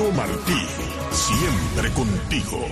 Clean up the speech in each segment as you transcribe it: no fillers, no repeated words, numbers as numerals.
Mario Martí, siempre contigo.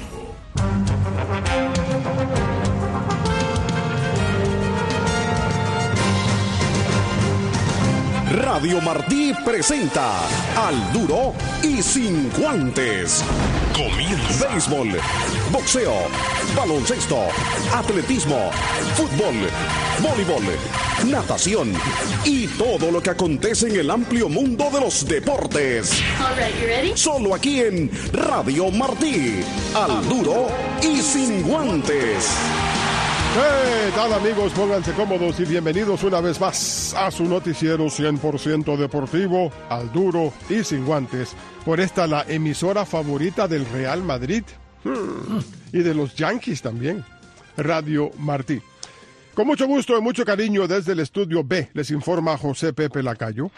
Radio Martí presenta Al Duro y Sin Guantes. Comienza. Béisbol, boxeo, baloncesto, atletismo, fútbol, voleibol, natación y todo lo que acontece en el amplio mundo de los deportes. All right, you ready? Solo aquí en Radio Martí. Al Duro y Sin Guantes. ¿Qué tal, amigos? Pónganse cómodos y bienvenidos una vez más a su noticiero 100% deportivo, Al Duro y Sin Guantes, por esta la emisora favorita del Real Madrid y de los Yankees también, Radio Martí. Con mucho gusto y mucho cariño desde el estudio B, les informa José Pepe Lacayo.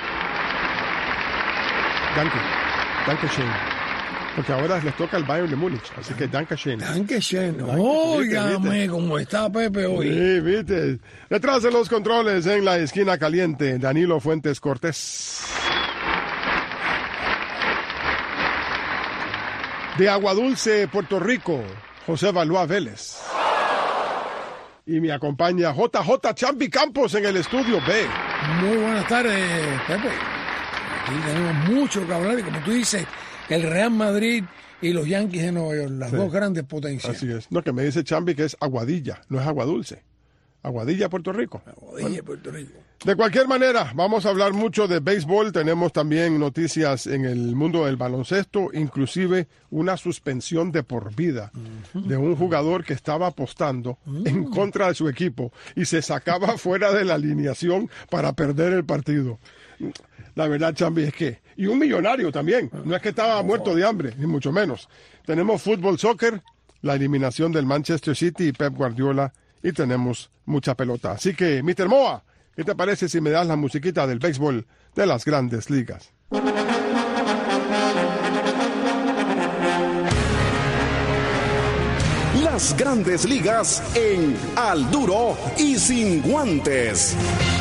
Dankeschön. Porque ahora les toca el Bayern de Múnich, así que Dankeschön. Dankeschön. Óigame, ¿cómo está Pepe hoy? Sí, viste. Detrás de los controles, en la esquina caliente, Danilo Fuentes Cortés. De Aguadulce, Puerto Rico, José Valois Vélez. Y me acompaña JJ Champi Campos en el estudio B. Muy buenas tardes, Pepe. Aquí tenemos mucho que hablar y como tú dices, el Real Madrid y los Yankees de Nueva York, las dos grandes potencias. Así es. No, que me dice Chambi que es Aguadilla, no es Aguadulce. Aguadilla, Puerto Rico. Aguadilla, Puerto Rico. De cualquier manera, vamos a hablar mucho de béisbol. Tenemos también noticias en el mundo del baloncesto, inclusive una suspensión de por vida de un jugador que estaba apostando en contra de su equipo y se sacaba fuera de la alineación para perder el partido. La verdad, Chambi, es que... Y un millonario también. No es que estaba muerto de hambre, ni mucho menos. Tenemos fútbol, soccer, la eliminación del Manchester City y Pep Guardiola, y tenemos mucha pelota. Así que, Mr. Moa, ¿qué te parece si me das la musiquita del béisbol de las Grandes Ligas? Las Grandes Ligas en Al Duro y Sin Guantes.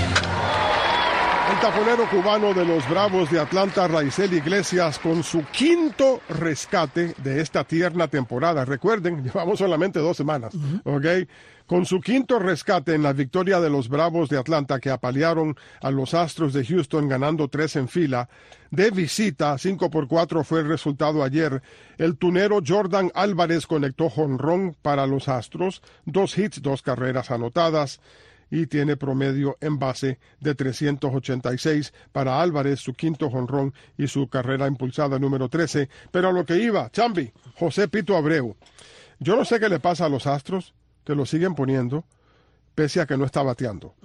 El taponero cubano de los Bravos de Atlanta, Raisel Iglesias, con su quinto rescate de esta tierna temporada. Recuerden, llevamos solamente 2 semanas, ¿ok? Con su quinto rescate en la victoria de los Bravos de Atlanta, que apalearon a los Astros de Houston ganando 3 en fila. De visita, 5-4 fue el resultado ayer. El tunero Jordan Álvarez conectó jonrón para los Astros, 2 hits, 2 carreras anotadas, y tiene promedio en base de 386 para Álvarez, su quinto jonrón y su carrera impulsada número 13. Pero a lo que iba, Chambi, José Pito Abreu. Yo no sé qué le pasa a los Astros, que lo siguen poniendo, pese a que no está bateando.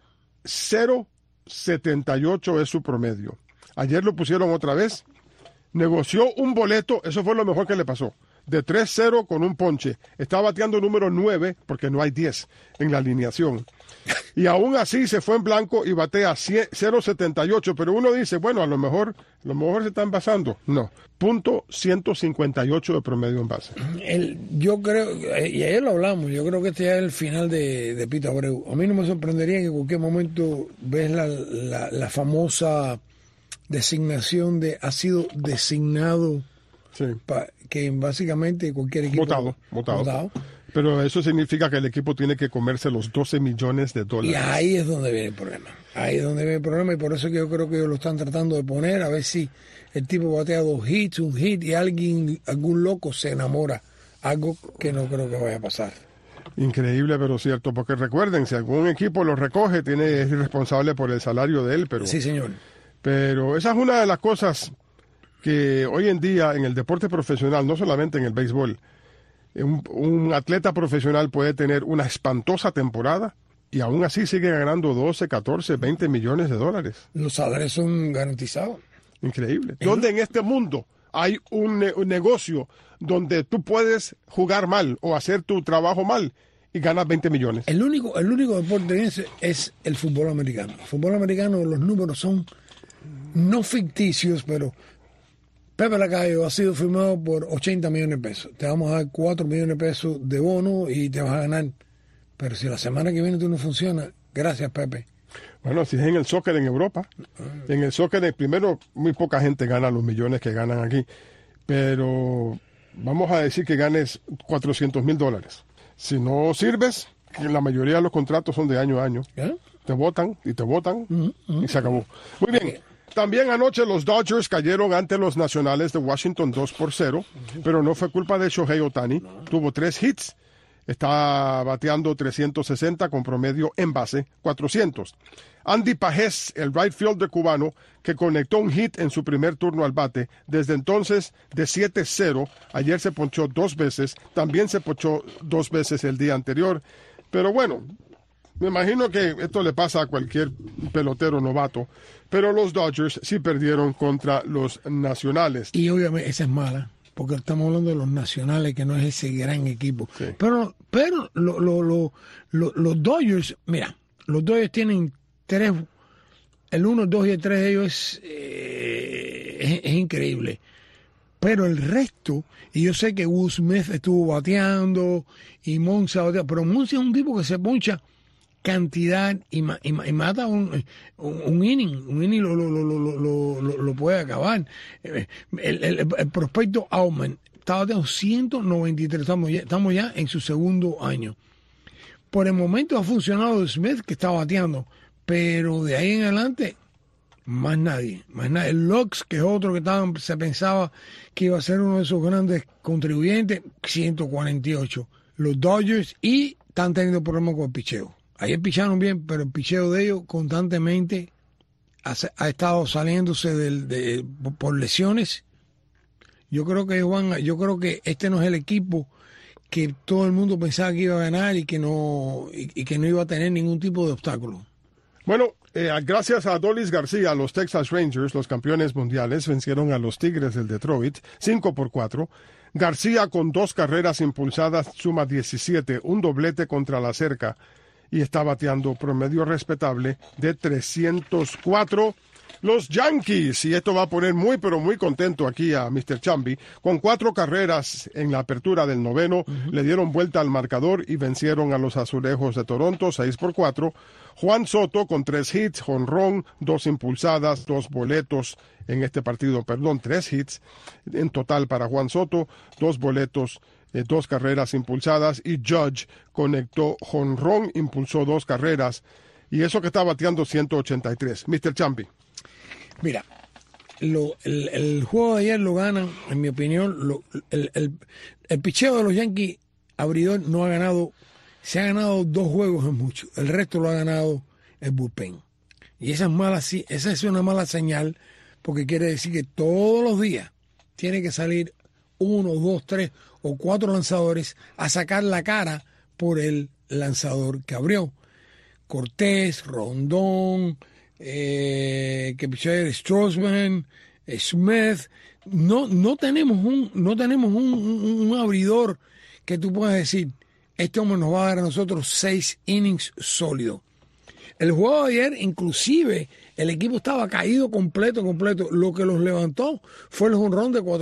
0.78 es su promedio. Ayer lo pusieron otra vez, negoció un boleto, eso fue lo mejor que le pasó. De 3-0 con un ponche. Está bateando número 9, porque no hay 10 en la alineación. Y aún así se fue en blanco y batea 0.78, pero uno dice, bueno, a lo mejor se están basando. No, .158 de promedio en base. Yo creo, y ayer lo hablamos, yo creo que este ya es el final de Pito Abreu. A mí no me sorprendería que en cualquier momento ves la famosa designación de ha sido designado. Sí. Que básicamente cualquier equipo... Votado. Pero eso significa que el equipo tiene que comerse los $12 millones. Y ahí es donde viene el problema. Y por eso que yo creo que ellos lo están tratando de poner, a ver si el tipo batea 2 hits, un hit, y algún loco se enamora. Algo que no creo que vaya a pasar. Increíble, pero cierto, porque recuerden, si algún equipo lo recoge, es responsable por el salario de él. Pero, sí, señor. Pero esa es una de las cosas que hoy en día en el deporte profesional, no solamente en el béisbol, un atleta profesional puede tener una espantosa temporada y aún así sigue ganando 12, 14, 20 millones de dólares. Los salarios son garantizados. Increíble. ¿Dónde en este mundo hay un negocio donde tú puedes jugar mal o hacer tu trabajo mal y ganas 20 millones? El único deporte es el fútbol americano. El fútbol americano, los números son no ficticios, pero Pepe Lacayo ha sido firmado por 80 millones de pesos. Te vamos a dar 4 millones de pesos de bono y te vas a ganar. Pero si la semana que viene tú no funciona, gracias, Pepe. Bueno, si es en el soccer en Europa. En el soccer, primero, muy poca gente gana los millones que ganan aquí. Pero vamos a decir que ganes $400,000. Si no sirves, la mayoría de los contratos son de año a año. Te votan y te votan y se acabó. Muy bien. También anoche los Dodgers cayeron ante los Nacionales de Washington 2-0, pero no fue culpa de Shohei Ohtani. Tuvo 3 hits. Está bateando 360 con promedio en base 400. Andy Pajés, el right fielder cubano, que conectó un hit en su primer turno al bate. Desde entonces, de 7-0, ayer se ponchó 2 veces. También se ponchó 2 veces el día anterior. Pero bueno, me imagino que esto le pasa a cualquier pelotero novato. Pero los Dodgers sí perdieron contra los Nacionales. Y obviamente esa es mala, porque estamos hablando de los Nacionales, que no es ese gran equipo. Sí. Pero los Dodgers, mira, los Dodgers tienen 3, el 1, 2 y el 3 de ellos es increíble. Pero el resto, y yo sé que Will Smith estuvo bateando y Monza bateando, pero Monza es un tipo que se poncha cantidad y mata un inning. Un inning lo puede acabar. El prospecto Aumann estaba bateando 193, estamos ya en su segundo año. Por el momento ha funcionado Smith, que está bateando, pero de ahí en adelante más nadie. El Lux, que es otro que se pensaba que iba a ser uno de esos grandes contribuyentes, 148. Los Dodgers, y están teniendo problemas con el picheo. Ayer picharon bien, pero el picheo de ellos constantemente ha estado saliéndose por lesiones. Yo creo que este no es el equipo que todo el mundo pensaba que iba a ganar y que no iba a tener ningún tipo de obstáculo. Bueno, gracias a Adolis García, los Texas Rangers, los campeones mundiales, vencieron a los Tigres del Detroit 5-4. García, con 2 carreras impulsadas, suma 17, un doblete contra la cerca, y está bateando promedio respetable de 304. Los Yankees, y esto va a poner muy pero muy contento aquí a Mr. Chambi, con 4 carreras en la apertura del noveno, le dieron vuelta al marcador y vencieron a los Azulejos de Toronto 6-4. Juan Soto con 3 hits, jonrón, 2 impulsadas, 2 boletos en este partido, 3 hits en total para Juan Soto, 2 boletos, 2 carreras impulsadas, y Judge conectó jonrón, impulsó 2 carreras, y eso que está bateando 183. Mr. Champi. Mira, el juego de ayer lo ganan, en mi opinión, el picheo de los Yankees abridor no ha ganado, se ha ganado 2 juegos en mucho, el resto lo ha ganado el bullpen. Y esa es una mala señal, porque quiere decir que todos los días tiene que salir 1, 2, 3 o 4 lanzadores a sacar la cara por el lanzador que abrió. Cortés, Rondón, que pichó Strosman, Smith. No tenemos un abridor que tú puedas decir, este hombre nos va a dar a nosotros 6 innings sólidos. El juego de ayer, inclusive, el equipo estaba caído completo. Lo que los levantó fue el jonrón de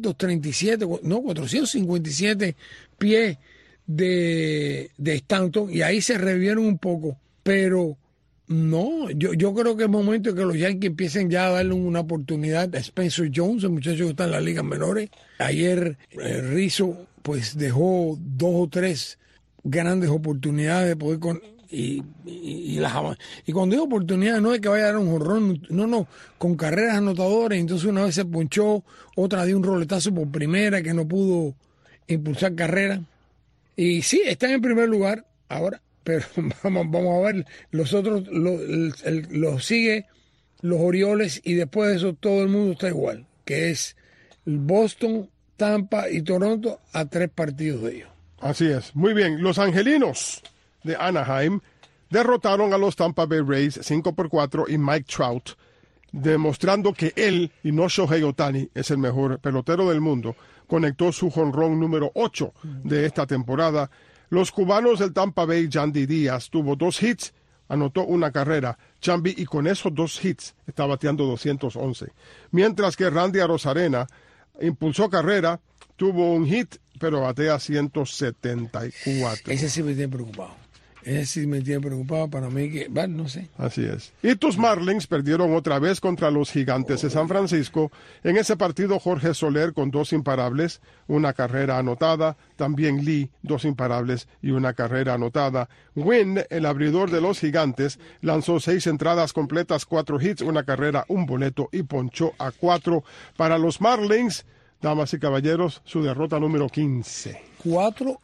457 pies de Stanton, y ahí se revivieron un poco. Pero no, yo creo que es momento de que los Yankees empiecen ya a darle una oportunidad a Spencer Jones, el muchacho que está en las ligas menores. Ayer Rizzo pues dejó 2 o 3 grandes oportunidades de poder y cuando digo oportunidad no es que vaya a dar un jonrón, no, con carreras anotadoras. Entonces una vez se ponchó, otra dio un roletazo por primera que no pudo impulsar carrera, y sí, está en primer lugar ahora, pero vamos a ver, los otros los sigue los Orioles, y después de eso todo el mundo está igual, que es Boston, Tampa y Toronto, a 3 partidos de ellos. Así es. Muy bien. Los Angelinos de Anaheim derrotaron a los Tampa Bay Rays 5-4, y Mike Trout, demostrando que él, y no Shohei Ohtani, es el mejor pelotero del mundo, conectó su jonrón número 8 de esta temporada. Los cubanos del Tampa Bay, Yandy Díaz, tuvo 2 hits, anotó 1 carrera. Chambi, y con esos 2 hits está bateando 211. Mientras que Randy Arozarena impulsó carrera, tuvo un hit, pero batea 174. Ese sí me tiene preocupado. Ese sí me tiene preocupado para mí que, bueno, no sé. Así es. Y tus Marlins perdieron otra vez contra los Gigantes de San Francisco. En ese partido, Jorge Soler con 2 imparables, una carrera anotada. También Lee, 2 imparables y una carrera anotada. Wynn, el abridor de los Gigantes, lanzó 6 entradas completas, 4 hits, una carrera, un boleto y ponchó a 4. Para los Marlins, damas y caballeros, su derrota número 15. 4-15.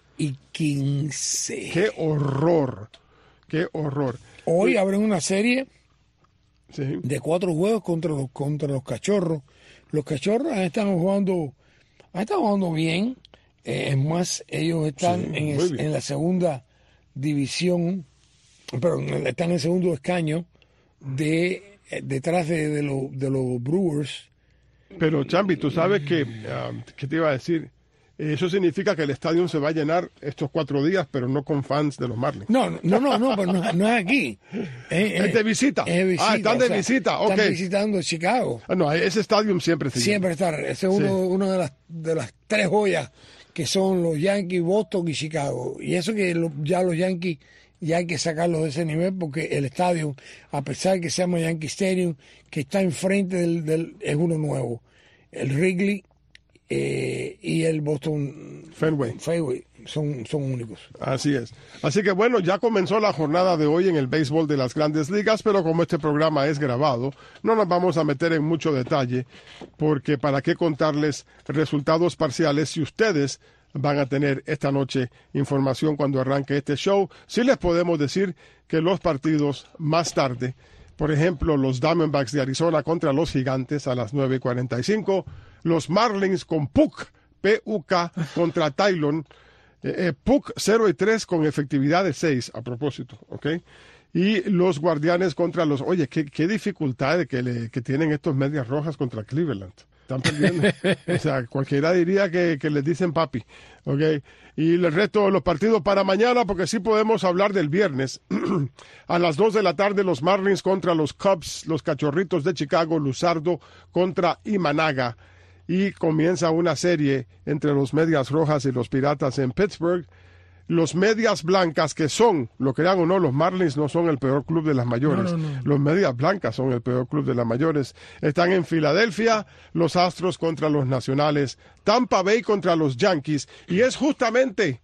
¡Qué horror! ¡Qué horror! Hoy abren una serie Sí. de 4 juegos contra los Cachorros. Los Cachorros han estado jugando bien. Es más, ellos están en la segunda división, pero están en el segundo escaño detrás de los Brewers. Pero, Chambi, tú sabes que, ¿qué te iba a decir? Eso significa que el estadio se va a llenar estos 4 días, pero no con fans de los Marlins. No, pero no es aquí. Es de visita. Es visita. Están de visita, ok. Están visitando Chicago. No, ese estadio siempre se llena. Siempre está. Ese es una de las 3 joyas que son los Yankees, Boston y Chicago. Y eso que ya los Yankees ya hay que sacarlos de ese nivel porque el estadio, a pesar de que se llama Yankee Stadium, que está enfrente es uno nuevo. El Wrigley y el Boston Fenway son únicos. Así es. Así que bueno, ya comenzó la jornada de hoy en el béisbol de las Grandes Ligas, pero como este programa es grabado, no nos vamos a meter en mucho detalle, porque para qué contarles resultados parciales si ustedes van a tener esta noche información cuando arranque este show. Sí les podemos decir que los partidos más tarde, por ejemplo, los Diamondbacks de Arizona contra los Gigantes a las 9:45, los Marlins con Puk contra Tylon, Puk 0-3 con efectividad de 6, a propósito, ¿ok? Y los Guardianes contra los... Oye, qué dificultad que tienen estos Medias Rojas contra Cleveland. Están perdiendo. O sea, cualquiera diría que les dicen papi, ¿ok? Y el resto de los partidos para mañana, porque sí podemos hablar del viernes. A las 2 de la tarde, los Marlins contra los Cubs, los Cachorritos de Chicago, Luzardo contra Imanaga. Y comienza una serie entre los Medias Rojas y los Piratas en Pittsburgh. Los Medias Blancas, que son, lo crean o no, los Marlins no son el peor club de las mayores. No. Los Medias Blancas son el peor club de las mayores. Están en Filadelfia, los Astros contra los Nacionales, Tampa Bay contra los Yankees. Y es justamente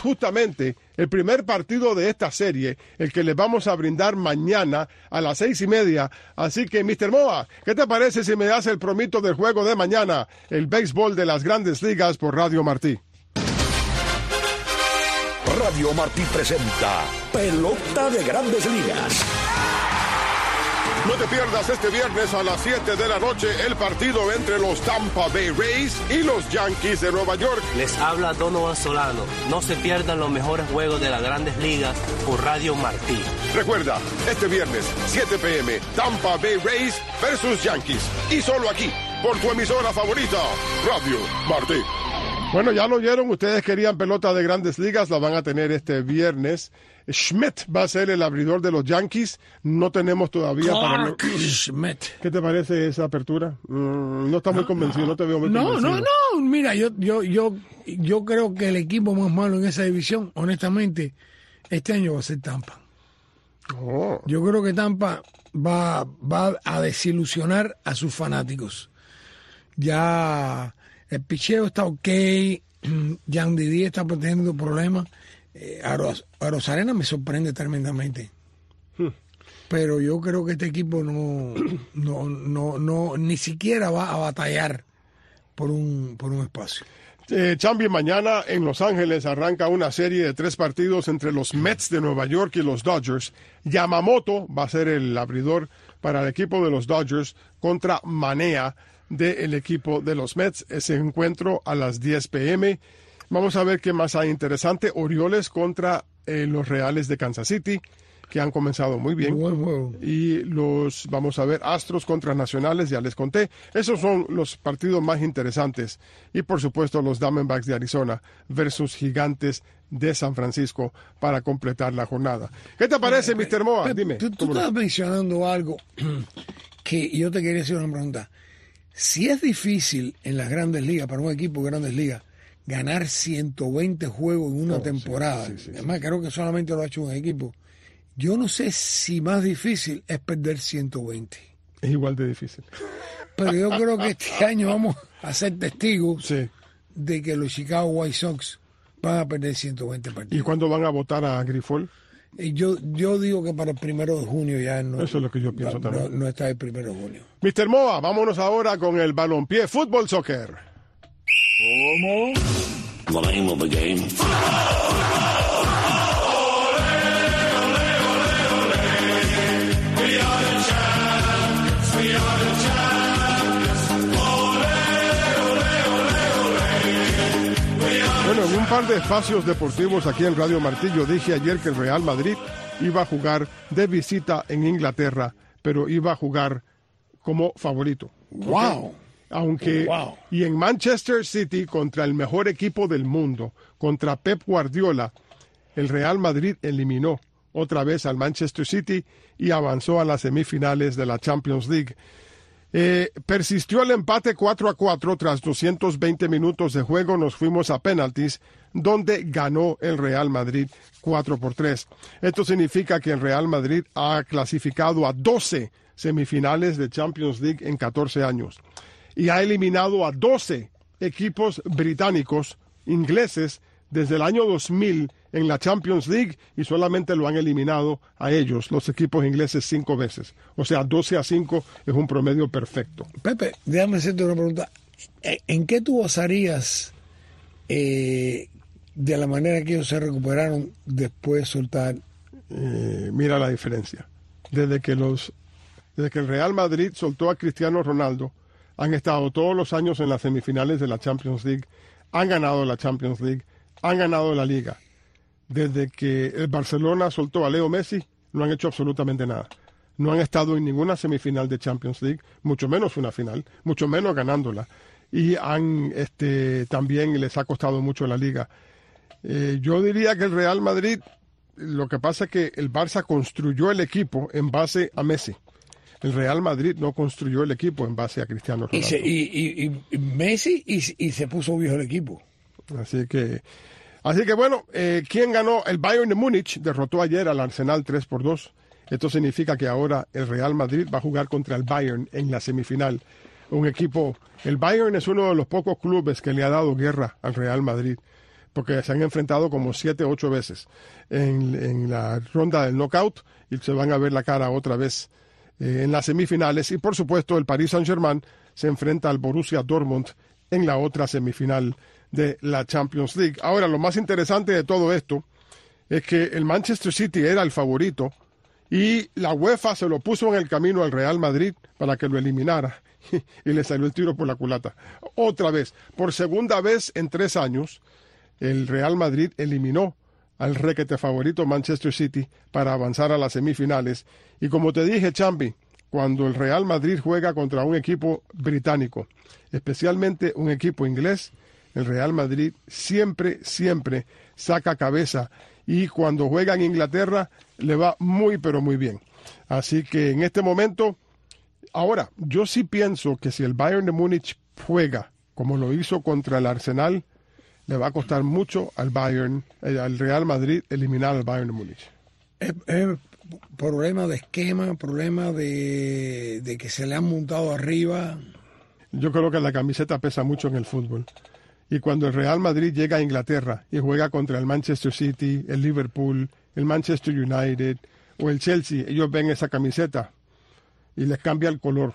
el primer partido de esta serie, el que les vamos a brindar mañana a las 6:30. Así que, Mr. Moa, ¿qué te parece si me das el promito del juego de mañana? El béisbol de las Grandes Ligas por Radio Martí. Radio Martí presenta Pelota de Grandes Ligas. No te pierdas este viernes a las 7 de la noche el partido entre los Tampa Bay Rays y los Yankees de Nueva York. Les habla Donovan Solano. No se pierdan los mejores juegos de las Grandes Ligas por Radio Martí. Recuerda, este viernes, 7 p.m., Tampa Bay Rays versus Yankees. Y solo aquí, por tu emisora favorita, Radio Martí. Bueno, ya lo oyeron, ustedes querían pelota de Grandes Ligas, la van a tener este viernes. Schmidt va a ser el abridor de los Yankees, no tenemos todavía Clark Schmidt. ¿Qué te parece esa apertura? No está muy convencido, no te veo muy convencido. No, mira, yo creo que el equipo más malo en esa división, honestamente, este año va a ser Tampa. Oh. Yo creo que Tampa va a desilusionar a sus fanáticos. Ya el picheo está ok, Jan Didier está teniendo problemas. Arozarena me sorprende tremendamente. Pero yo creo que este equipo no ni siquiera va a batallar por un espacio. Chambi, mañana en Los Ángeles arranca una serie de 3 partidos entre los Mets de Nueva York y los Dodgers. Yamamoto va a ser el abridor para el equipo de los Dodgers contra Manea del equipo de los Mets. Ese encuentro a las 10 p.m. Vamos a ver qué más hay interesante. Orioles contra los Reales de Kansas City, que han comenzado muy bien. Bueno. Y vamos a ver, Astros contra Nacionales, ya les conté. Esos son los partidos más interesantes. Y por supuesto los Diamondbacks de Arizona versus Gigantes de San Francisco para completar la jornada. ¿Qué te parece, Mr. Moa? Dime. Tú estabas mencionando algo que yo te quería hacer una pregunta. Si es difícil en las Grandes Ligas, para un equipo de Grandes Ligas, ganar 120 juegos en una temporada. Sí. Además, creo que solamente lo ha hecho un equipo. Yo no sé si más difícil es perder 120. Es igual de difícil. Pero yo creo que este año vamos a ser testigos de que los Chicago White Sox van a perder 120 partidos. ¿Y cuándo van a votar a Grifol? Yo digo que para el 1 de junio ya no. Eso es lo que yo pienso también. No está el 1 de junio. Mr. Moa, vámonos ahora con el balompié, fútbol, soccer. ¿Cómo? The name of the game. Bueno, en un par de espacios deportivos aquí en Radio Martillo dije ayer que el Real Madrid iba a jugar de visita en Inglaterra, pero iba a jugar como favorito. ¡Wow! Y en Manchester City, contra el mejor equipo del mundo, contra Pep Guardiola, el Real Madrid eliminó otra vez al Manchester City y avanzó a las semifinales de la Champions League. Persistió el empate 4-4 tras 220 minutos de juego. Nos fuimos a penaltis, donde ganó el Real Madrid 4-3. Esto significa que el Real Madrid ha clasificado a 12 semifinales de Champions League en 14 años y ha eliminado a 12 equipos británicos, ingleses, desde el año 2000 en la Champions League, y solamente lo han eliminado a ellos, los equipos ingleses, 5 veces. O sea, 12-5 es un promedio perfecto. Pepe, déjame hacerte una pregunta. ¿En qué tú basarías de la manera que ellos se recuperaron después de soltar? Mira la diferencia. Desde que el Real Madrid soltó a Cristiano Ronaldo, han estado todos los años en las semifinales de la Champions League, han ganado la Champions League, han ganado la Liga. Desde que el Barcelona soltó a Leo Messi, no han hecho absolutamente nada. No han estado en ninguna semifinal de Champions League, mucho menos una final, mucho menos ganándola. Y también les ha costado mucho la Liga. Yo diría que el Real Madrid, lo que pasa es que el Barça construyó el equipo en base a Messi. El Real Madrid no construyó el equipo en base a Cristiano Ronaldo. Y Messi y se puso viejo el equipo. Así que bueno, ¿quién ganó? El Bayern de Múnich derrotó ayer al Arsenal 3-2. Esto significa que ahora el Real Madrid va a jugar contra el Bayern en la semifinal. El Bayern es uno de los pocos clubes que le ha dado guerra al Real Madrid, porque se han enfrentado como 7 u 8 veces en la ronda del knockout y se van a ver la cara otra vez en las semifinales. Y por supuesto el Paris Saint-Germain se enfrenta al Borussia Dortmund en la otra semifinal de la Champions League. Ahora, lo más interesante de todo esto es que el Manchester City era el favorito y la UEFA se lo puso en el camino al Real Madrid para que lo eliminara y le salió el tiro por la culata. Otra vez, por segunda vez en 3 años, el Real Madrid eliminó al requete favorito Manchester City para avanzar a las semifinales. Y como te dije, Champi, cuando el Real Madrid juega contra un equipo británico, especialmente un equipo inglés, el Real Madrid siempre saca cabeza, y cuando juega en Inglaterra le va muy pero muy bien. Así que en este momento, ahora, yo sí pienso que si el Bayern de Múnich juega como lo hizo contra el Arsenal, le va a costar mucho al Real Madrid eliminar al Bayern de Múnich. Es problema de esquema, problema de que se le han montado arriba. Yo creo que la camiseta pesa mucho en el fútbol. Y cuando el Real Madrid llega a Inglaterra y juega contra el Manchester City, el Liverpool, el Manchester United o el Chelsea, ellos ven esa camiseta y les cambia el color.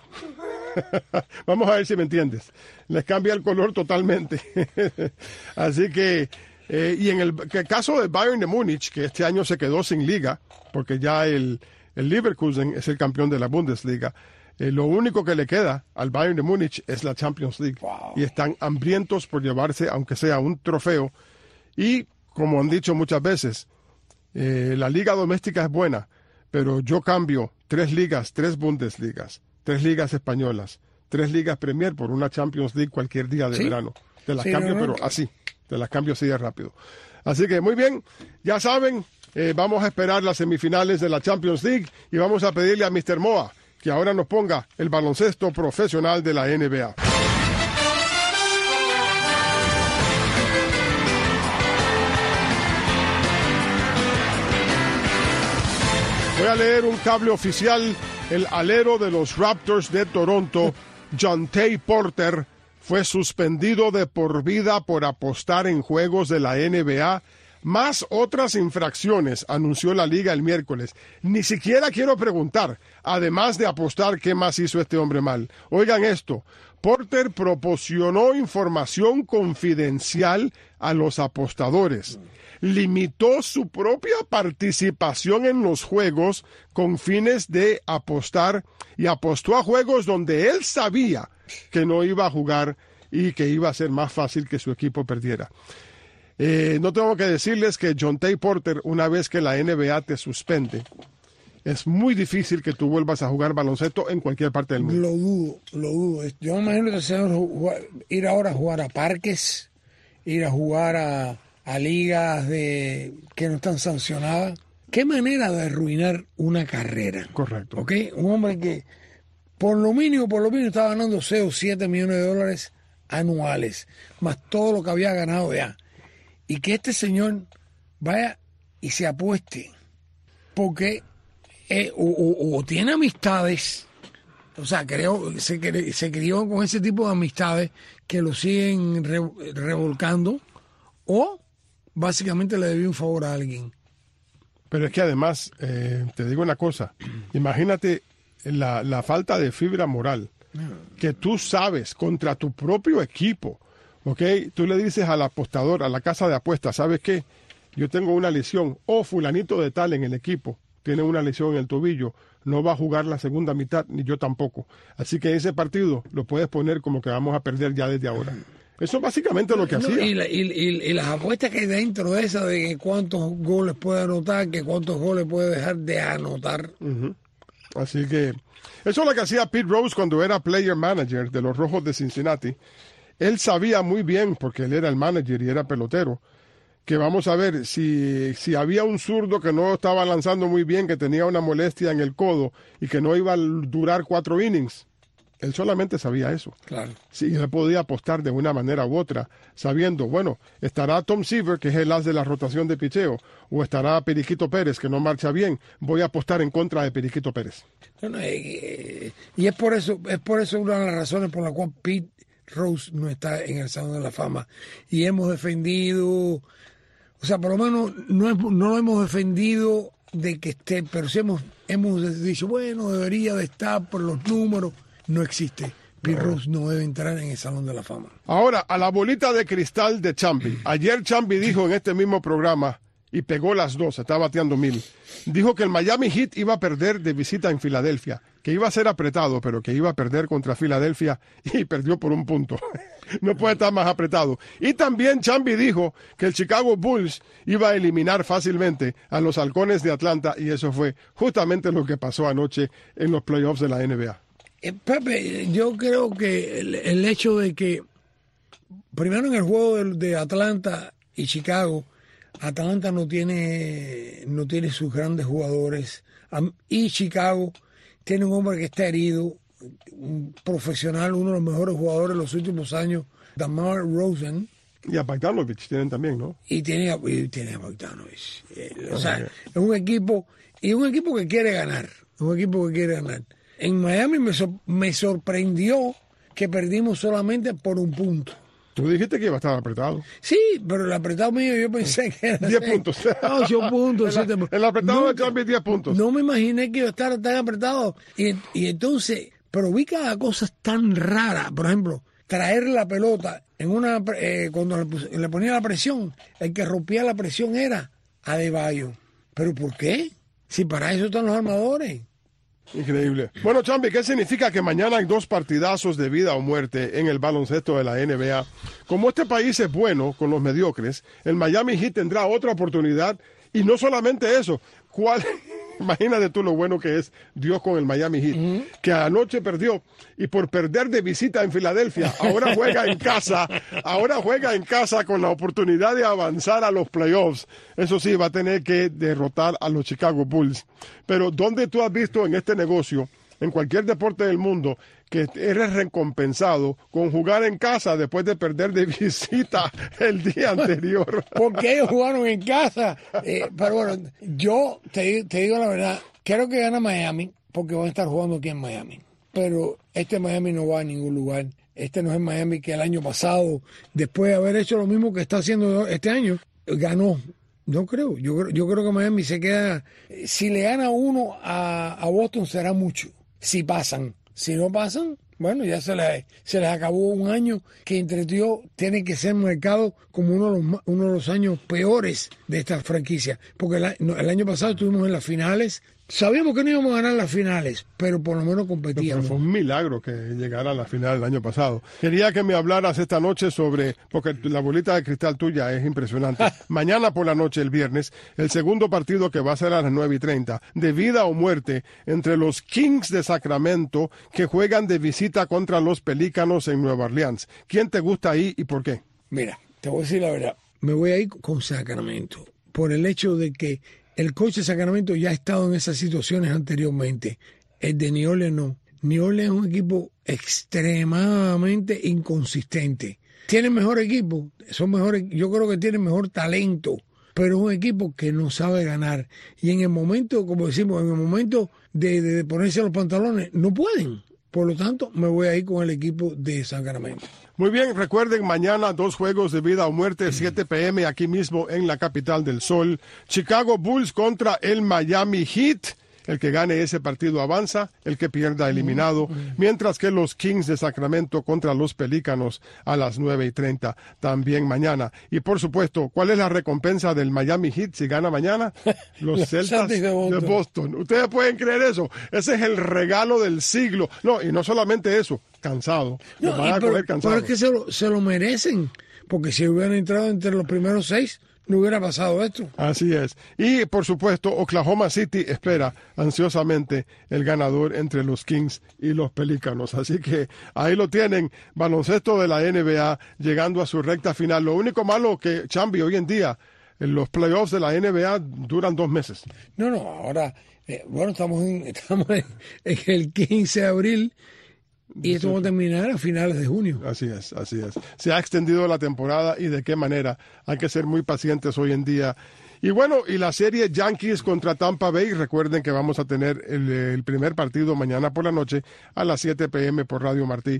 Vamos a ver si me entiendes. Les cambia el color totalmente. Así que, y en el caso del Bayern de Múnich, que este año se quedó sin liga, porque ya el Leverkusen es el campeón de la Bundesliga, lo único que le queda al Bayern de Múnich es la Champions League. Wow. Y están hambrientos por llevarse, aunque sea un trofeo. Y, como han dicho muchas veces, la liga doméstica es buena, pero yo cambio 3 ligas, 3 Bundesligas, 3 ligas españolas, 3 ligas Premier por una Champions League cualquier día de verano. Te las cambio, pero así. Te las cambio así de rápido. Así que, muy bien, ya saben, vamos a esperar las semifinales de la Champions League y vamos a pedirle a Mr. Moa que ahora nos ponga el baloncesto profesional de la NBA. a leer un cable oficial. El alero de los Raptors de Toronto, Jontay Porter, fue suspendido de por vida por apostar en juegos de la NBA, más otras infracciones, anunció la liga el miércoles. Ni siquiera quiero preguntar, además de apostar, ¿qué más hizo este hombre mal? Oigan esto, Porter proporcionó información confidencial a los apostadores. Limitó su propia participación en los juegos con fines de apostar y apostó a juegos donde él sabía que no iba a jugar y que iba a ser más fácil que su equipo perdiera. No tengo que decirles que Jontay Porter, una vez que la NBA te suspende, es muy difícil que tú vuelvas a jugar baloncesto en cualquier parte del mundo. Lo dudo. Yo me imagino que el señor ir ahora a jugar a parques, ir a jugar a ligas que no están sancionadas. ¿Qué manera de arruinar una carrera? Correcto. ¿Ok? Un hombre que por lo mínimo está ganando 6 o 7 millones de dólares anuales, más todo lo que había ganado ya. Y que este señor vaya y se apueste, porque o tiene amistades, o sea, se crió con ese tipo de amistades que lo siguen revolcando, o básicamente le debió un favor a alguien. Pero es que además, te digo una cosa, imagínate la falta de fibra moral, que tú sabes contra tu propio equipo, ¿ok? Tú le dices al apostador, a la casa de apuestas, ¿sabes qué? Yo tengo una lesión, o fulanito de tal en el equipo tiene una lesión en el tobillo, no va a jugar la segunda mitad, ni yo tampoco. Así que ese partido lo puedes poner como que vamos a perder ya desde ahora. Eso es básicamente lo que hacía. Y las apuestas que hay dentro de esa, de que cuántos goles puede anotar, que cuántos goles puede dejar de anotar. Uh-huh. Así que eso es lo que hacía Pete Rose cuando era player manager de los Rojos de Cincinnati. Él sabía muy bien, porque él era el manager y era pelotero, que vamos a ver, si había un zurdo que no estaba lanzando muy bien, que tenía una molestia en el codo y que no iba a durar 4 innings, él solamente sabía eso. Claro. Sí, él podía apostar de una manera u otra, sabiendo, bueno, estará Tom Seaver, que es el as de la rotación de picheo, o estará Periquito Pérez, que no marcha bien, voy a apostar en contra de Periquito Pérez. Bueno, y es por eso una de las razones por la cual Pete Rose no está en el Salón de la Fama. Y hemos defendido, o sea, por lo menos no lo hemos defendido de que esté, pero sí hemos dicho, bueno, debería de estar por los números. No existe. Pete Rose no debe entrar en el Salón de la Fama. Ahora, a la bolita de cristal de Chambi. Ayer Chambi dijo en este mismo programa, y pegó las 2, está bateando 1000. Dijo que el Miami Heat iba a perder de visita en Filadelfia, que iba a ser apretado, pero que iba a perder contra Filadelfia, y perdió por 1 punto. No puede estar más apretado. Y también Chambi dijo que el Chicago Bulls iba a eliminar fácilmente a los Halcones de Atlanta, y eso fue justamente lo que pasó anoche en los playoffs de la NBA. Pepe, yo creo que el hecho de que, primero en el juego de Atlanta y Chicago, Atlanta no tiene sus grandes jugadores, y Chicago tiene un hombre que está herido, un profesional, uno de los mejores jugadores de los últimos años, DeMar DeRozan. Y a Bogdanovich tienen también, ¿no? Y tiene a Bogdanovich. O sea, es un equipo que quiere ganar, En Miami me sorprendió que perdimos solamente por 1 punto. Tú dijiste que iba a estar apretado. Sí, pero el apretado mío yo pensé que era 10 puntos. 8 puntos, 7 puntos. El apretado de Chambi 10 puntos. No me imaginé que iba a estar tan apretado. Y entonces, pero vi cada cosa tan rara. Por ejemplo, traer la pelota cuando le ponía la presión, el que rompía la presión era Adebayo. ¿Pero por qué? Si para eso están los armadores. Increíble. Bueno, Chambi, ¿qué significa que mañana hay 2 partidazos de vida o muerte en el baloncesto de la NBA? Como este país es bueno con los mediocres, el Miami Heat tendrá otra oportunidad, y no solamente eso, imagínate tú lo bueno que es Dios con el Miami Heat, que anoche perdió, y por perder de visita en Filadelfia, ahora juega en casa con la oportunidad de avanzar a los playoffs. Eso sí, va a tener que derrotar a los Chicago Bulls. Pero ¿dónde tú has visto en este negocio, en cualquier deporte del mundo, que eres recompensado con jugar en casa después de perder de visita el día anterior? Porque ellos jugaron en casa. Pero bueno, yo te digo la verdad, Creo que gana Miami, porque van a estar jugando aquí en Miami. Pero este Miami no va a ningún lugar. Este no es el Miami que el año pasado, después de haber hecho lo mismo que está haciendo este año, ganó. No creo. Yo creo que Miami se queda. Si le gana uno a Boston será mucho. Si pasan. Si no pasan, bueno, ya se les acabó un año que entre tíos tiene que ser marcado como uno de los años peores de esta franquicia. Porque el año pasado estuvimos en las finales. Sabíamos que no íbamos a ganar las finales, pero por lo menos competíamos. Pero fue un milagro que llegara a la final el año pasado. Quería que me hablaras esta noche sobre, porque la bolita de cristal tuya es impresionante. Mañana por la noche, el viernes, el segundo partido que va a ser a las 9:30, de vida o muerte, entre los Kings de Sacramento, que juegan de visita contra los Pelícanos en Nueva Orleans. ¿Quién te gusta ahí y por qué? Mira, te voy a decir la verdad. Me voy a ir con Sacramento, por el hecho de que el coach de Sacramento ya ha estado en esas situaciones anteriormente. El de New Orleans no. New Orleans es un equipo extremadamente inconsistente. Tienen mejor equipo, son mejores, yo creo que tienen mejor talento, pero es un equipo que no sabe ganar. Y en el momento, como decimos, en el momento de ponerse los pantalones, no pueden. Por lo tanto, me voy a ir con el equipo de Sacramento. Muy bien, recuerden, mañana 2 juegos de vida o muerte, 7 p.m. aquí mismo en la capital del sol. Chicago Bulls contra el Miami Heat. El que gane ese partido avanza, el que pierda eliminado. Mientras que los Kings de Sacramento contra los Pelícanos a las 9:30 también mañana. Y por supuesto, ¿cuál es la recompensa del Miami Heat si gana mañana? Los Celtics de Boston. ¿Ustedes pueden creer eso? Ese es el regalo del siglo. No, y no solamente eso, cansado. Los van a coger cansados. Pero es que se lo merecen, porque si hubieran entrado entre los primeros 6, no hubiera pasado esto. Así es. Y, por supuesto, Oklahoma City espera ansiosamente el ganador entre los Kings y los Pelícanos. Así que ahí lo tienen, baloncesto de la NBA llegando a su recta final. Lo único malo que, Chambi, hoy en día, los playoffs de la NBA duran 2 meses. No, ahora, estamos en el 15 de abril. Y esto va a terminar a finales de junio. Así es. Se ha extendido la temporada y de qué manera. Hay que ser muy pacientes hoy en día. Y bueno, y la serie Yankees contra Tampa Bay. Recuerden que vamos a tener el primer partido mañana por la noche a las 7 p.m. por Radio Martí.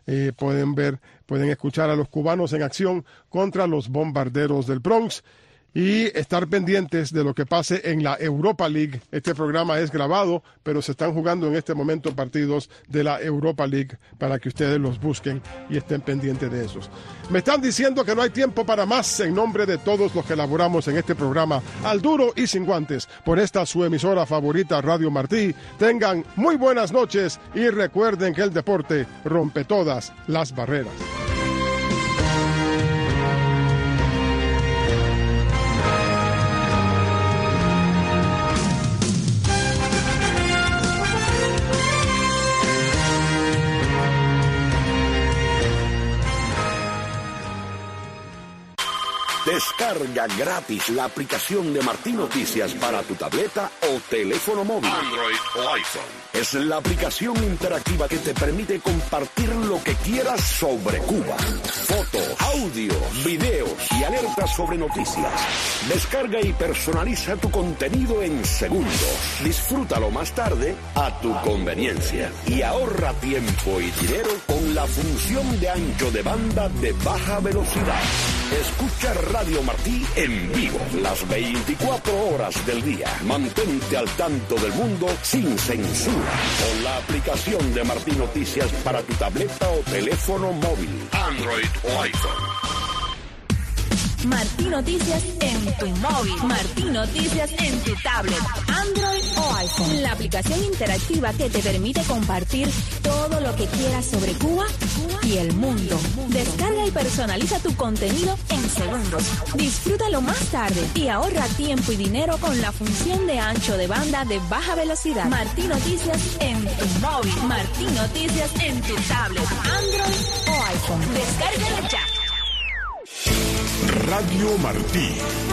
Pueden escuchar a los cubanos en acción contra los Bombarderos del Bronx. Y estar pendientes de lo que pase en la Europa League. Este programa es grabado, pero se están jugando en este momento partidos de la Europa League para que ustedes los busquen y estén pendientes de esos. Me están diciendo que no hay tiempo para más. En nombre de todos los que elaboramos en este programa, al duro y sin guantes, por esta su emisora favorita, Radio Martí, tengan muy buenas noches y recuerden que el deporte rompe todas las barreras. Descarga gratis la aplicación de Martí Noticias para tu tableta o teléfono móvil, Android o iPhone. Es la aplicación interactiva que te permite compartir lo que quieras sobre Cuba. Fotos, audio, videos y alertas sobre noticias. Descarga y personaliza tu contenido en segundos. Disfrútalo más tarde a tu conveniencia. Y ahorra tiempo y dinero con la función de ancho de banda de baja velocidad. Escucha Radio Martí en vivo las 24 horas del día. Mantente al tanto del mundo sin censura con la aplicación de Martí Noticias para tu tableta o teléfono móvil, Android o iPhone. Martí Noticias en tu móvil, Martí Noticias en tu tablet, Android o iPhone. La aplicación interactiva que te permite compartir todo lo que quieras sobre Cuba y el mundo. Descarga y personaliza tu contenido en segundos. Disfrútalo más tarde y ahorra tiempo y dinero con la función de ancho de banda de baja velocidad. Martí Noticias en tu móvil, Martí Noticias en tu tablet, Android o iPhone. Descárgala ya. Radio Martí.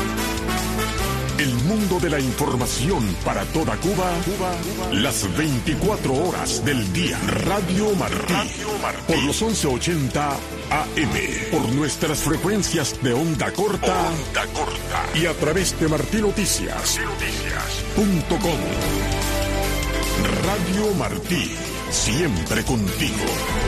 El mundo de la información para toda Cuba, las 24 horas del día. Radio Martí. Por los 1180 AM. Por nuestras frecuencias de onda corta. Y a través de martinoticias.com. Radio Martí, siempre contigo.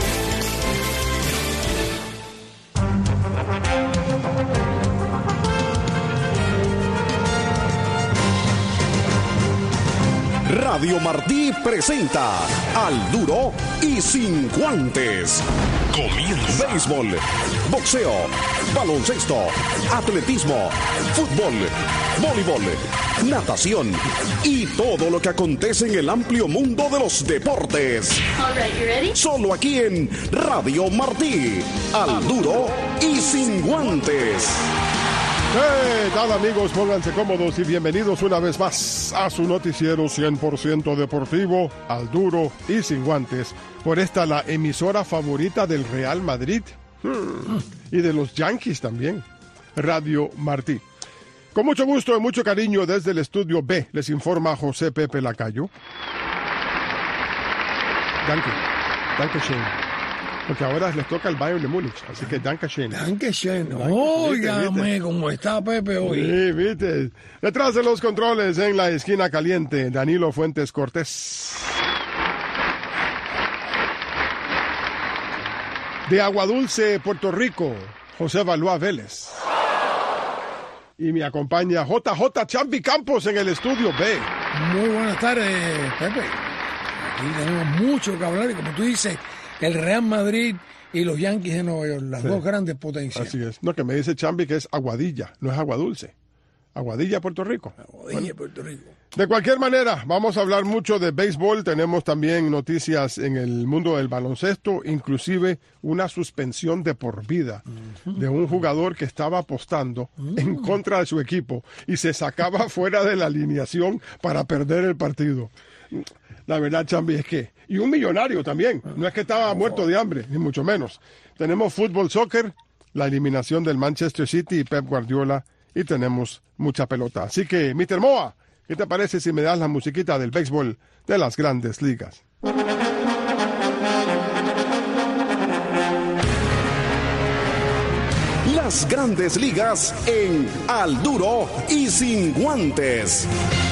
Radio Martí presenta Al Duro y Sin Guantes. Comienza. Béisbol, boxeo, baloncesto, atletismo, fútbol, voleibol, natación y todo lo que acontece en el amplio mundo de los deportes. All right, you ready? Solo aquí en Radio Martí. Al Duro y Sin Guantes. ¿Qué tal, amigos? Pónganse cómodos y bienvenidos una vez más a su noticiero 100% deportivo, Al Duro y Sin Guantes, por esta la emisora favorita del Real Madrid y de los Yankees también, Radio Martí. Con mucho gusto y mucho cariño desde el estudio B, les informa José Pepe Lacayo. Danke schön. Porque ahora les toca el Bayern de Múnich, así que danke schön. Danke schön. Óigame, ¿cómo está Pepe hoy? Sí, viste. Detrás de los controles, en la esquina caliente, Danilo Fuentes Cortés. De Aguadulce, Puerto Rico, José Balúa Vélez. Y me acompaña JJ Champi Campos en el estudio B. Muy buenas tardes, Pepe. Aquí tenemos mucho que hablar y como tú dices, el Real Madrid y los Yankees de Nueva York, las dos grandes potencias. Así es. No, que me dice Champi que es Aguadilla, no es Aguadulce. Aguadilla, Puerto Rico. Aguadilla, Puerto Rico. De cualquier manera, vamos a hablar mucho de béisbol. Tenemos también noticias en el mundo del baloncesto, inclusive una suspensión de por vida de un jugador que estaba apostando en contra de su equipo y se sacaba fuera de la alineación para perder el partido. La verdad, Chambi, es que... Y un millonario también. No es que estaba muerto de hambre, ni mucho menos. Tenemos fútbol, soccer, la eliminación del Manchester City y Pep Guardiola, y tenemos mucha pelota. Así que, Mr. Moa, ¿qué te parece si me das la musiquita del béisbol de las Grandes Ligas? Las Grandes Ligas en Al Duro y Sin Guantes.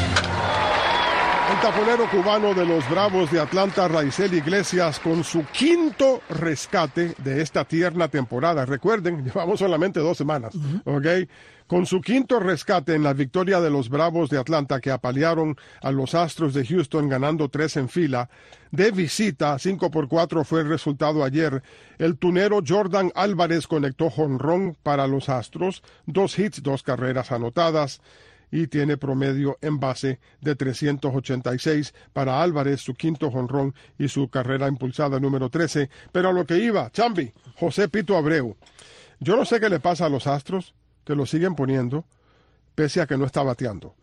El taponero cubano de los Bravos de Atlanta, Raisel Iglesias, con su quinto rescate de esta tierna temporada. Recuerden, llevamos solamente 2 semanas, ¿ok? Con su quinto rescate en la victoria de los Bravos de Atlanta, que apalearon a los Astros de Houston ganando 3 en fila. De visita, 5-4 fue el resultado ayer. El tunero Jordan Álvarez conectó jonrón para los Astros, 2 hits, 2 carreras anotadas, y tiene promedio en base de 386 para Álvarez, su quinto jonrón y su carrera impulsada número 13. Pero a lo que iba, Chambi, José Pito Abreu. Yo no sé qué le pasa a los Astros, que lo siguen poniendo, pese a que no está bateando.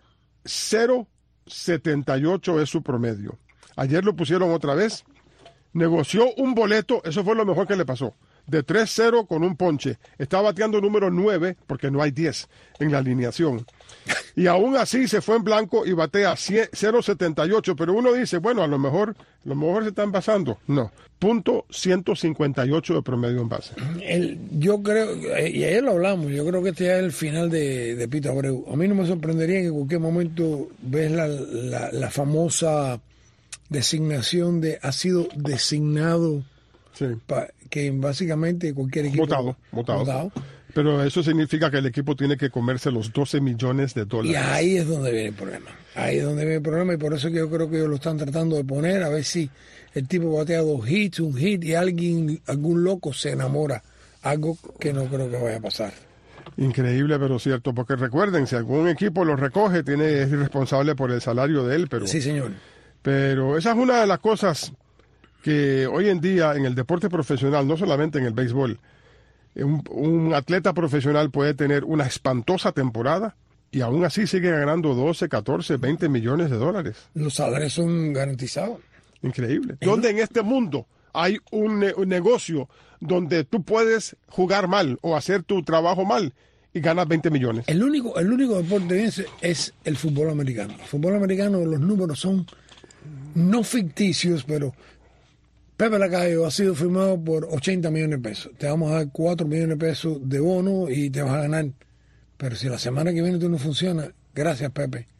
0.78 es su promedio. Ayer lo pusieron otra vez, negoció un boleto, eso fue lo mejor que le pasó, de 3-0 con un ponche. Está bateando número 9, porque no hay 10 en la alineación. Y aún así se fue en blanco y batea 0.78, pero uno dice, bueno, a lo mejor se están basando. No, .158 de promedio en base. Yo creo, y ayer lo hablamos, yo creo que este es el final de Pito Abreu. A mí no me sorprendería que en cualquier momento ves la famosa designación de ha sido designado, sí, que básicamente cualquier equipo votado. Pero eso significa que el equipo tiene que comerse los $12 millones. Y ahí es donde viene el problema. Ahí es donde viene el problema, y por eso que yo creo que ellos lo están tratando de poner, a ver si el tipo batea 2 hits, un hit, y algún loco se enamora. Algo que no creo que vaya a pasar. Increíble, pero cierto, porque recuerden, si algún equipo lo recoge, es responsable por el salario de él. Pero sí, señor. Pero esa es una de las cosas que hoy en día en el deporte profesional, no solamente en el béisbol, un atleta profesional puede tener una espantosa temporada y aún así sigue ganando 12, 14, 20 millones de dólares. Los salarios son garantizados. Increíble. ¿Dónde en este mundo hay un negocio donde tú puedes jugar mal o hacer tu trabajo mal y ganas 20 millones? El único deporte es el fútbol americano. El fútbol americano, los números son no ficticios, pero Pepe Lacayo ha sido firmado por 80 millones de pesos. Te vamos a dar 4 millones de pesos de bono y te vas a ganar. Pero si la semana que viene tú no funciona, gracias Pepe,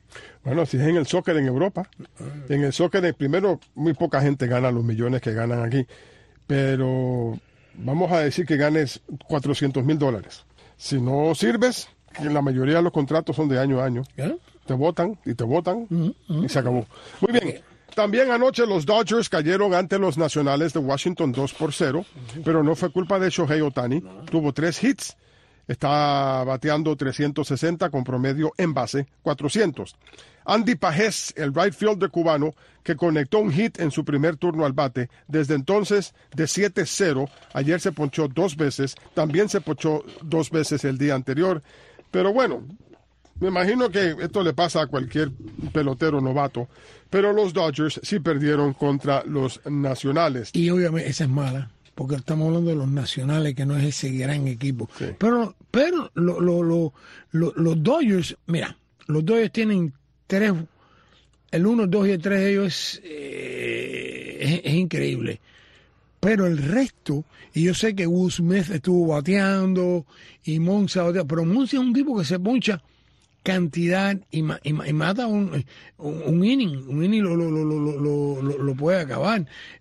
Bueno, si es en el soccer en Europa. En el soccer, primero, muy poca gente gana los millones que ganan aquí. Pero vamos a decir que ganes $400,000. Si no sirves, la mayoría de los contratos son de año a año. Te votan y te votan y se acabó. Muy bien. También anoche los Dodgers cayeron ante los Nacionales de Washington 2-0, pero no fue culpa de Shohei Ohtani. Tuvo 3 hits. Está bateando 360 con promedio en base 400. Andy Pajés, el right fielder cubano, que conectó un hit en su primer turno al bate. Desde entonces, de 7-0. Ayer se ponchó 2 veces. También se ponchó 2 veces el día anterior. Pero bueno, me imagino que esto le pasa a cualquier pelotero novato. Pero los Dodgers sí perdieron contra los Nacionales. Y obviamente esa es mala, porque estamos hablando de los Nacionales, que no es ese gran equipo. Sí. Pero los Dodgers, mira, los Dodgers tienen 3, el 1, 2 y el 3 de ellos es increíble. Pero el resto, y yo sé que Will Smith estuvo bateando y Monza bateando, pero Monza es un tipo que se poncha cantidad y mata un inning. Un inning lo puede acabar.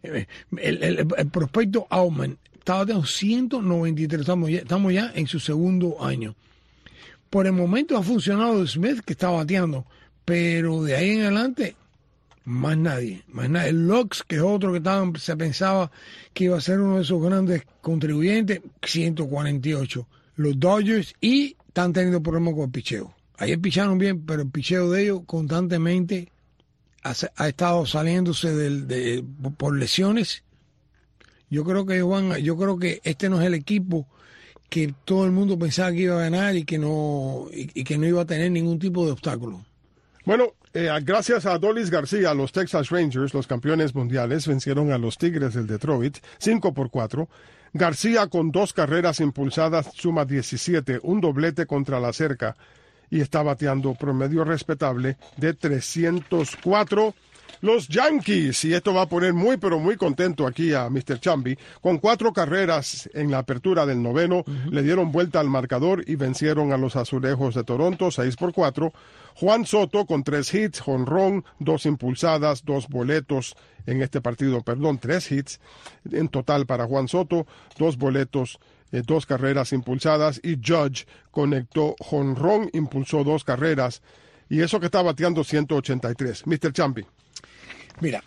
El prospecto Aumann está bateando 193. Estamos ya en su segundo año. Por el momento ha funcionado Smith, que está bateando, pero de ahí en adelante más nadie. El Lux, que es otro que se pensaba que iba a ser uno de esos grandes contribuyentes, 148. Los Dodgers, y están teniendo problemas con el picheo. Ayer picharon bien, pero el picheo de ellos constantemente ha estado saliéndose por lesiones. Yo creo que este no es el equipo que todo el mundo pensaba que iba a ganar y que no iba a tener ningún tipo de obstáculo. Bueno, gracias a Adolis García, los Texas Rangers, los campeones mundiales, vencieron a los Tigres del Detroit 5-4. García, con 2 carreras impulsadas, suma 17, un doblete contra la cerca, y está bateando promedio respetable de 304. Los Yankees, y esto va a poner muy pero muy contento aquí a Mr. Chambi, con 4 carreras en la apertura del noveno, le dieron vuelta al marcador y vencieron a los Azulejos de Toronto 6-4. Juan Soto con 3 hits, jonrón, 2 impulsadas, 2 boletos en este partido, 3 hits en total para Juan Soto, 2 boletos, 2 carreras impulsadas, y Judge conectó jonrón, impulsó 2 carreras, y eso que está bateando 183. Mr. Champi. Mira,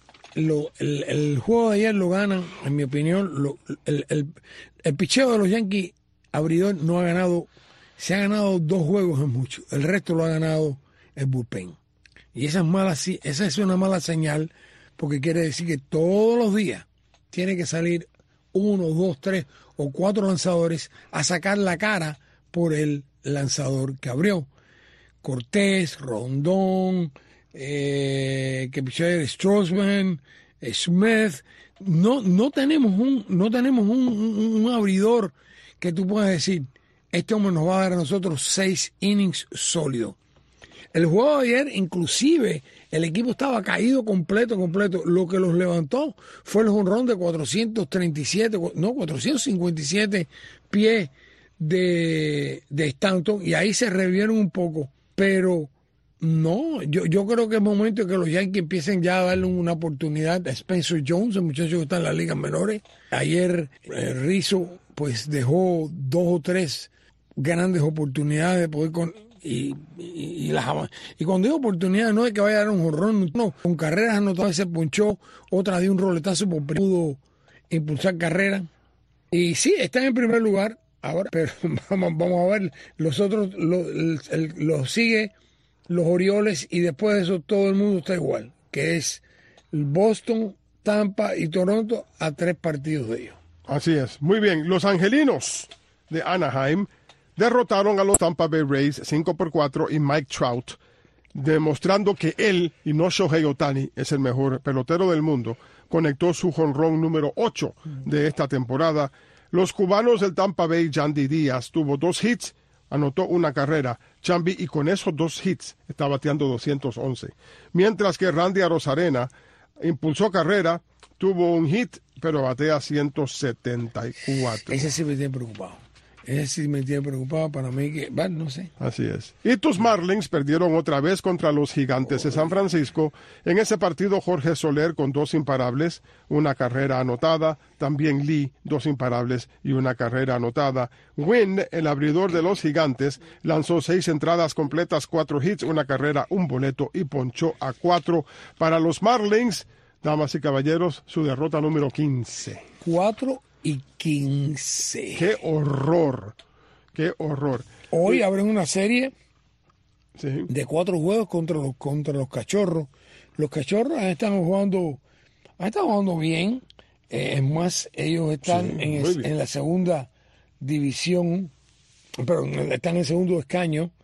el juego de ayer lo ganan, en mi opinión, el picheo de los Yankees abridor no ha ganado, se ha ganado 2 juegos en mucho, el resto lo ha ganado el bullpen. Y esa es una mala señal, porque quiere decir que todos los días tiene que salir 1, 2, 3 o 4 lanzadores a sacar la cara por el lanzador que abrió. Cortés, Rondón, que pichó Strosman, Smith. No tenemos un abridor que tú puedas decir, este hombre nos va a dar a nosotros 6 innings sólidos. El juego de ayer, inclusive, el equipo estaba caído completo. Lo que los levantó fue el jonrón de 457 pies de Stanton, y ahí se revivieron un poco. Pero no, yo creo que es momento que los Yankees empiecen ya a darle una oportunidad a Spencer Jones, el muchacho que está en las ligas menores. Ayer Rizzo pues dejó 2 o 3 grandes oportunidades de poder y cuando digo oportunidad no es que vaya a dar un jonrón, no, con carreras anotadas se ponchó, otra de un roletazo por pudo impulsar carrera, y sí, está en primer lugar ahora, pero vamos a ver, los otros los sigue los Orioles, y después de eso todo el mundo está igual, que es Boston, Tampa y Toronto, a 3 partidos de ellos. Así es, muy bien. Los Angelinos de Anaheim derrotaron a los Tampa Bay Rays 5-4, y Mike Trout, demostrando que él, y no Shohei Ohtani, es el mejor pelotero del mundo, conectó su jonrón número 8 de esta temporada. Los cubanos del Tampa Bay, Yandy Díaz, tuvo 2 hits, anotó 1 carrera, Chambi, y con esos 2 hits está bateando 211. Mientras que Randy Arozarena impulsó carrera, tuvo un hit, pero batea 174. Ese sí me tiene preocupado. Ese sí me tiene preocupado para mí que, bueno, no sé. Así es. Y tus Marlins perdieron otra vez contra los Gigantes de San Francisco. En ese partido, Jorge Soler con 2 imparables, una carrera anotada. También Lee, 2 imparables y una carrera anotada. Wynn, el abridor de los Gigantes, lanzó 6 entradas completas, 4 hits, una carrera, un boleto y ponchó a 4. Para los Marlins, damas y caballeros, su derrota número 15. 4-15. ¡Qué horror! ¡Qué horror! Hoy abren una serie Sí. de 4 juegos contra los Cachorros. Los Cachorros están jugando bien. Es más, ellos están en la segunda división, pero están en el segundo escaño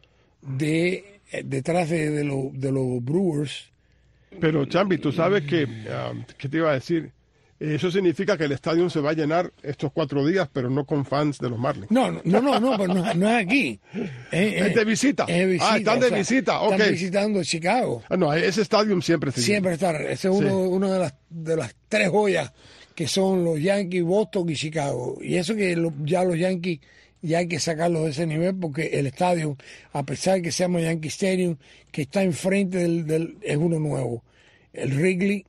detrás de los Brewers. Pero, Chambi, tú sabes que, ¿qué te iba a decir? Eso significa que el estadio se va a llenar estos 4 días, pero no con fans de los Marlins. No, pero no es aquí. Es de visita. Es visita. Están de visita, ok. Están visitando Chicago. No, ese estadio siempre se llena. Siempre está. Ese es uno de las 3 joyas que son los Yankees, Boston y Chicago. Y eso que ya los Yankees ya hay que sacarlos de ese nivel porque el estadio, a pesar de que se llama Yankee Stadium, que está enfrente es uno nuevo. El Wrigley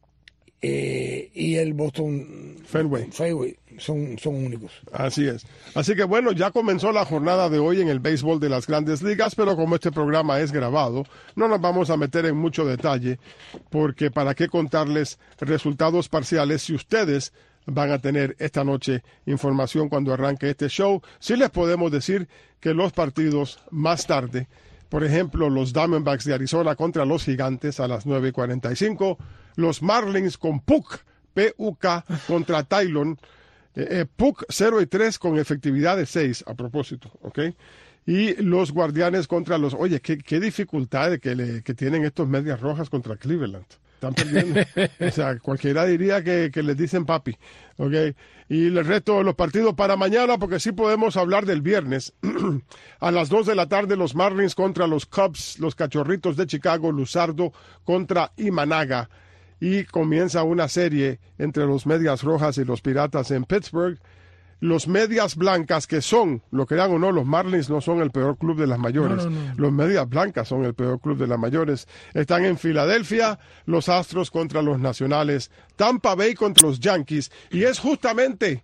y el Boston Fenway son únicos. Así es. Así que bueno, ya comenzó la jornada de hoy en el béisbol de las Grandes Ligas, pero como este programa es grabado, no nos vamos a meter en mucho detalle, porque para qué contarles resultados parciales si ustedes van a tener esta noche información cuando arranque este show. Sí les podemos decir que los partidos más tarde, por ejemplo, los Diamondbacks de Arizona contra los Gigantes a las 9:45, los Marlins con Puk, P-U-K, contra Tylon, Puk 0-3 con efectividad de 6, a propósito, ¿ok? Y los Guardianes contra los... Oye, qué dificultad que tienen estos Medias Rojas contra Cleveland. Están perdiendo. O sea, cualquiera diría que les dicen papi, ¿ok? Y el resto de los partidos para mañana, porque sí podemos hablar del viernes. A las 2 de la tarde, los Marlins contra los Cubs, los Cachorritos de Chicago, Luzardo contra Imanaga. Y comienza una serie entre los Medias Rojas y los Piratas en Pittsburgh. Los Medias Blancas, que son, lo crean o no, los Marlins no son el peor club de las mayores. No. Los Medias Blancas son el peor club de las mayores. Están en Filadelfia, los Astros contra los Nacionales, Tampa Bay contra los Yankees. Y es justamente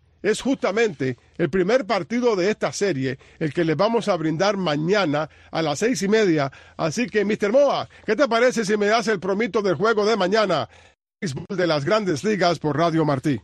el primer partido de esta serie, el que les vamos a brindar mañana a las 6:30. Así que, Mr. Moa, ¿qué te parece si me das el promito del juego de mañana? Béisbol de las Grandes Ligas por Radio Martí.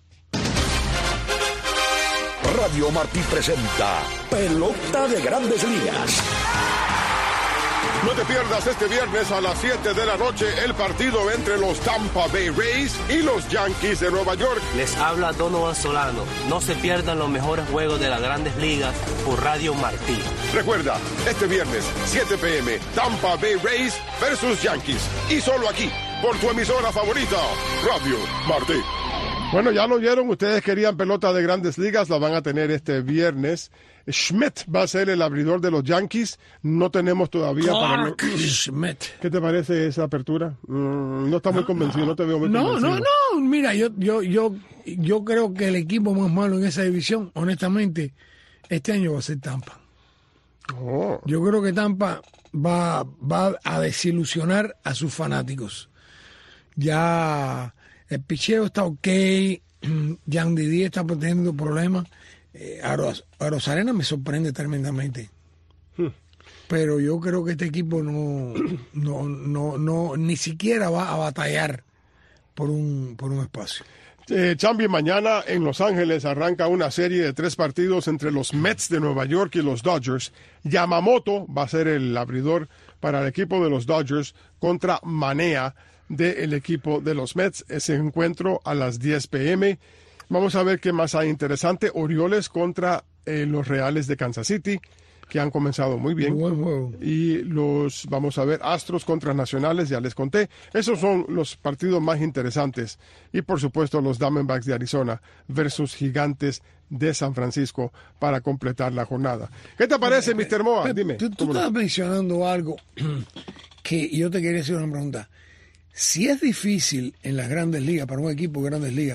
Radio Martí presenta Pelota de Grandes Ligas. No te pierdas este viernes a las 7 de la noche el partido entre los Tampa Bay Rays y los Yankees de Nueva York. Les habla Donovan Solano. No se pierdan los mejores juegos de las Grandes Ligas por Radio Martí. Recuerda, este viernes, 7 p.m., Tampa Bay Rays versus Yankees. Y solo aquí, por tu emisora favorita, Radio Martí. Bueno, ya lo oyeron, ustedes querían pelota de Grandes Ligas, la van a tener este viernes. Schmidt va a ser el abridor de los Yankees, no tenemos todavía Schmidt. ¿Qué te parece esa apertura? No está muy convencido, no te veo muy convencido. No, mira, yo creo que el equipo más malo en esa división, honestamente, este año va a ser Tampa. Oh. Yo creo que Tampa va a desilusionar a sus fanáticos. Ya... El picheo está ok, Jan Didier está teniendo problemas. A Rosarena me sorprende tremendamente. Pero yo creo que este equipo no ni siquiera va a batallar por un espacio. Chambi, mañana en Los Ángeles arranca una serie de 3 partidos entre los Mets de Nueva York y los Dodgers. Yamamoto va a ser el abridor para el equipo de los Dodgers contra Manea del equipo de los Mets. Ese encuentro a las 10 p.m. Vamos a ver qué más hay interesante. Orioles contra los Reales de Kansas City, que han comenzado muy bien. Buen juego. Y vamos a ver, Astros contra Nacionales, ya les conté. Esos son los partidos más interesantes. Y por supuesto los Diamondbacks de Arizona versus Gigantes de San Francisco para completar la jornada. ¿Qué te parece, Mr. Moa? Dime. Tú estabas mencionando algo que yo te quería hacer una pregunta. Si es difícil en las Grandes Ligas, para un equipo de Grandes Ligas,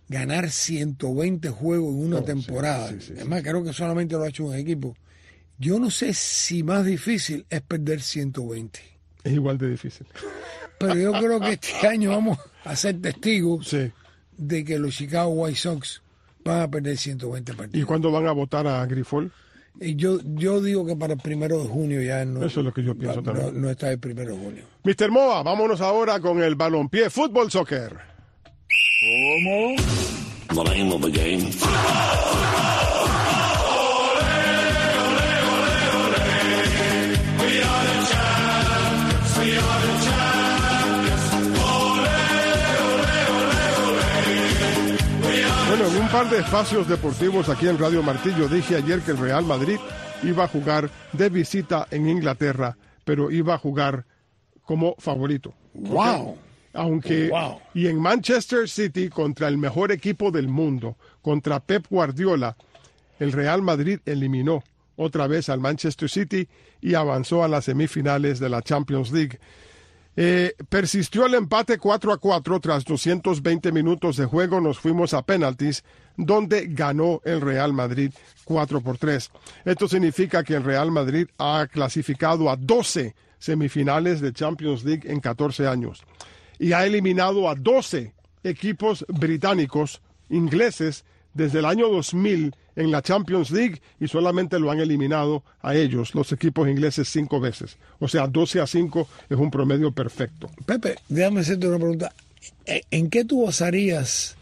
ganar 120 juegos en una temporada. Sí. Además, creo que solamente lo ha hecho un equipo. Yo no sé si más difícil es perder 120. Es igual de difícil. Pero yo creo que este año vamos a ser testigos Sí. de que los Chicago White Sox van a perder 120 partidos. ¿Y cuándo van a votar a Grifol? Y yo digo que para el 1 de junio ya no. Eso es lo que yo pienso también. No está el 1 de junio. Mr. Moa, vámonos ahora con el balompié, fútbol, soccer. The name of the game. Bueno, en un par de espacios deportivos aquí en Radio Martillo dije ayer que el Real Madrid iba a jugar de visita en Inglaterra, pero iba a jugar como favorito. ¡Wow! Aunque, Wow. y en Manchester City, contra el mejor equipo del mundo, contra Pep Guardiola, el Real Madrid eliminó otra vez al Manchester City y avanzó a las semifinales de la Champions League. Persistió el empate 4-4 tras 220 minutos de juego. Nos fuimos a penaltis, donde ganó el Real Madrid 4-3. Esto significa que el Real Madrid ha clasificado a 12 semifinales de Champions League en 14 años y ha eliminado a 12 equipos británicos, ingleses, desde el año 2000 en la Champions League, y solamente lo han eliminado a ellos, los equipos ingleses, 5 veces. O sea, 12-5 es un promedio perfecto. Pepe, déjame hacerte una pregunta. ¿En qué tú basarías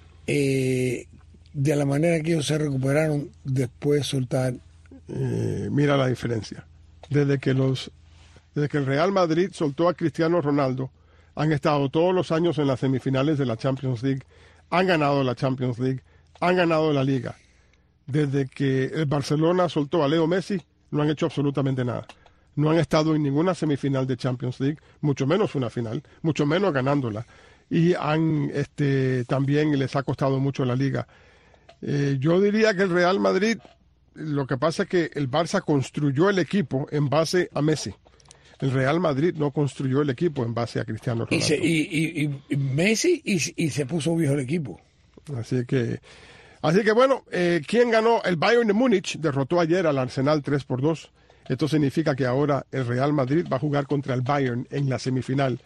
de la manera que ellos se recuperaron después de soltar? Mira la diferencia. Desde que el Real Madrid soltó a Cristiano Ronaldo, han estado todos los años en las semifinales de la Champions League, han ganado la Champions League, han ganado la Liga. Desde que el Barcelona soltó a Leo Messi, no han hecho absolutamente nada. No han estado en ninguna semifinal de Champions League, mucho menos una final, mucho menos ganándola. Y también les ha costado mucho la Liga. Yo diría que el Real Madrid, lo que pasa es que el Barça construyó el equipo en base a Messi. El Real Madrid no construyó el equipo en base a Cristiano Ronaldo. Y Messi y se puso viejo el equipo. Así que bueno, ¿quién ganó? El Bayern de Múnich derrotó ayer al Arsenal 3-2. Esto significa que ahora el Real Madrid va a jugar contra el Bayern en la semifinal.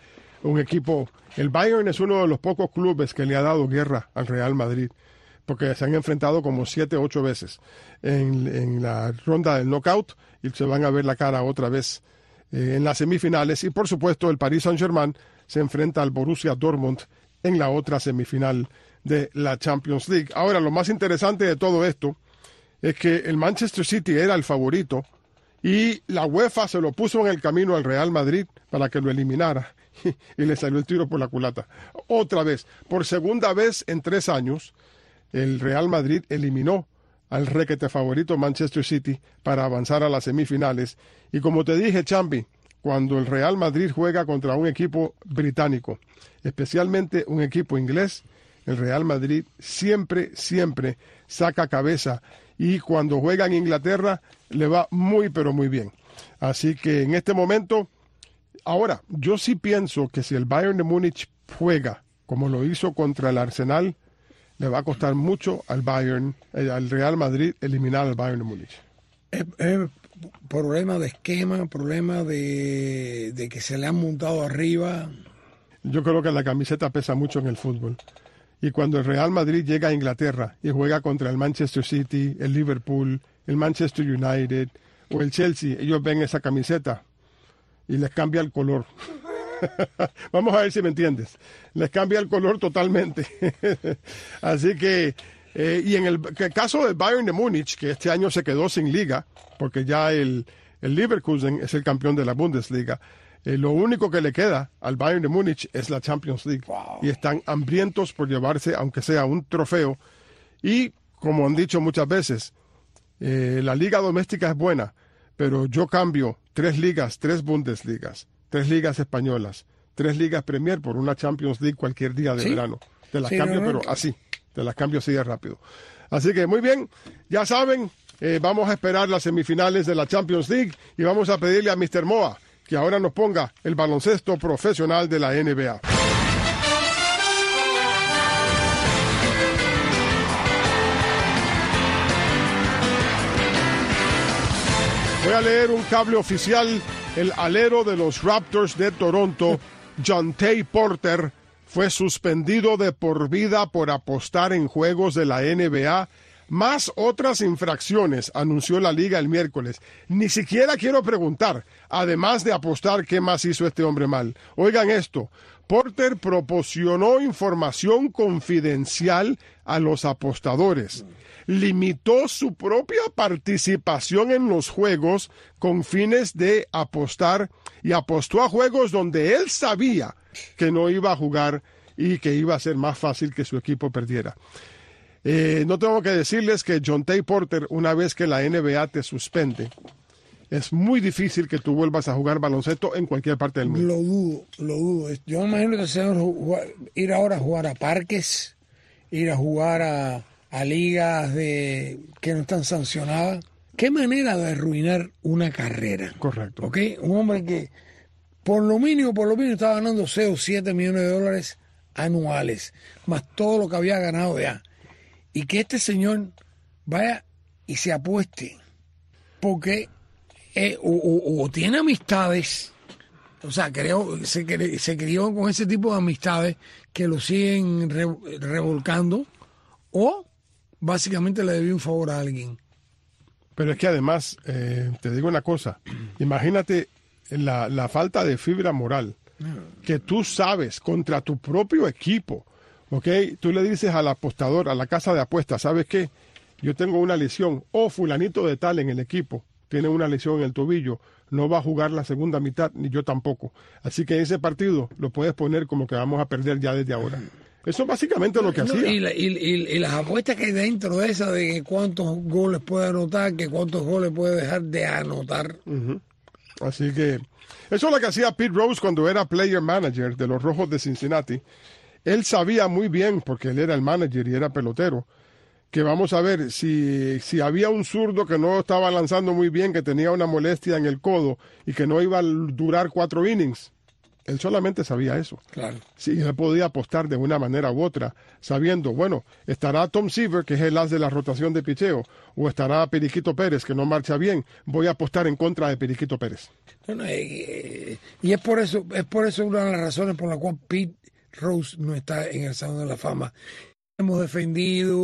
El Bayern es uno de los pocos clubes que le ha dado guerra al Real Madrid, porque se han enfrentado como 7 o 8 veces en la ronda del knockout y se van a ver la cara otra vez en las semifinales. Y por supuesto el Paris Saint-Germain se enfrenta al Borussia Dortmund en la otra semifinal de la Champions League. Ahora, lo más interesante de todo esto es que el Manchester City era el favorito y la UEFA se lo puso en el camino al Real Madrid para que lo eliminara y le salió el tiro por la culata. Otra vez, por segunda vez en 3 años, el Real Madrid eliminó al requete favorito Manchester City para avanzar a las semifinales. Y como te dije, Champi, cuando el Real Madrid juega contra un equipo británico, especialmente un equipo inglés, el Real Madrid siempre saca cabeza, y cuando juega en Inglaterra le va muy pero muy bien. Así que en este momento, ahora, yo sí pienso que si el Bayern de Múnich juega como lo hizo contra el Arsenal, le va a costar mucho al Real Madrid eliminar al Bayern de Múnich. Problema de esquema, problema de que se le han montado arriba. Yo creo que la camiseta pesa mucho en el fútbol. Y cuando el Real Madrid llega a Inglaterra y juega contra el Manchester City, el Liverpool, el Manchester United o el Chelsea, ellos ven esa camiseta y les cambia el color. Vamos a ver si me entiendes. Les cambia el color totalmente. Así que, y en el caso del Bayern de Múnich, que este año se quedó sin liga, porque ya el Leverkusen es el campeón de la Bundesliga, lo único que le queda al Bayern de Múnich es la Champions League. Wow. Y están hambrientos por llevarse, aunque sea un trofeo. Y, como han dicho muchas veces, la liga doméstica es buena, pero yo cambio 3 ligas, 3 Bundesligas, 3 ligas españolas, 3 ligas Premier por una Champions League cualquier día de verano. Te las cambio, pero así. Te las cambio así de rápido. Así que, muy bien, ya saben, vamos a esperar las semifinales de la Champions League y vamos a pedirle a Mr. Moa que ahora nos ponga el baloncesto profesional de la NBA. Voy a leer un cable oficial. El alero de los Raptors de Toronto, Jontay Porter, fue suspendido de por vida por apostar en juegos de la NBA, más otras infracciones, anunció la liga el miércoles. Ni siquiera quiero preguntar, además de apostar, ¿qué más hizo este hombre mal? Oigan esto, Porter proporcionó información confidencial a los apostadores. Limitó su propia participación en los juegos con fines de apostar y apostó a juegos donde él sabía que no iba a jugar y que iba a ser más fácil que su equipo perdiera. No tengo que decirles que Jontay Porter, una vez que la NBA te suspende, es muy difícil que tú vuelvas a jugar baloncesto en cualquier parte del mundo. Lo dudo. Yo me imagino que el señor ir ahora a jugar a parques, ir a jugar a ligas que no están sancionadas. ¿Qué manera de arruinar una carrera? Correcto. ¿Ok? Un hombre que por lo mínimo estaba ganando 6 o 7 millones de dólares anuales, más todo lo que había ganado ya. Y que este señor vaya y se apueste, porque o tiene amistades, o sea, se crió con ese tipo de amistades que lo siguen revolcando, o básicamente le debió un favor a alguien. Pero es que además, te digo una cosa, imagínate la falta de fibra moral, que tú sabes contra tu propio equipo, ¿ok? Tú le dices al apostador, a la casa de apuestas, ¿sabes qué? Yo tengo una lesión, o fulanito de tal en el equipo tiene una lesión en el tobillo, no va a jugar la segunda mitad, ni yo tampoco. Así que ese partido lo puedes poner como que vamos a perder ya desde ahora. Eso es básicamente lo que hacía. Y las apuestas que hay dentro de esa, de cuántos goles puede anotar, que cuántos goles puede dejar de anotar. Uh-huh. Así que eso es lo que hacía Pete Rose cuando era player manager de los Rojos de Cincinnati. Él sabía muy bien, porque él era el manager y era pelotero, que vamos a ver, si había un zurdo que no estaba lanzando muy bien, que tenía una molestia en el codo y que no iba a durar 4 innings, él solamente sabía eso. Claro. Sí, él podía apostar de una manera u otra, sabiendo, bueno, estará Tom Seaver, que es el as de la rotación de picheo, o estará Periquito Pérez, que no marcha bien, voy a apostar en contra de Periquito Pérez. Bueno, y es por eso una de las razones por la cual Pete Rose no está en el Salón de la Fama. Hemos defendido,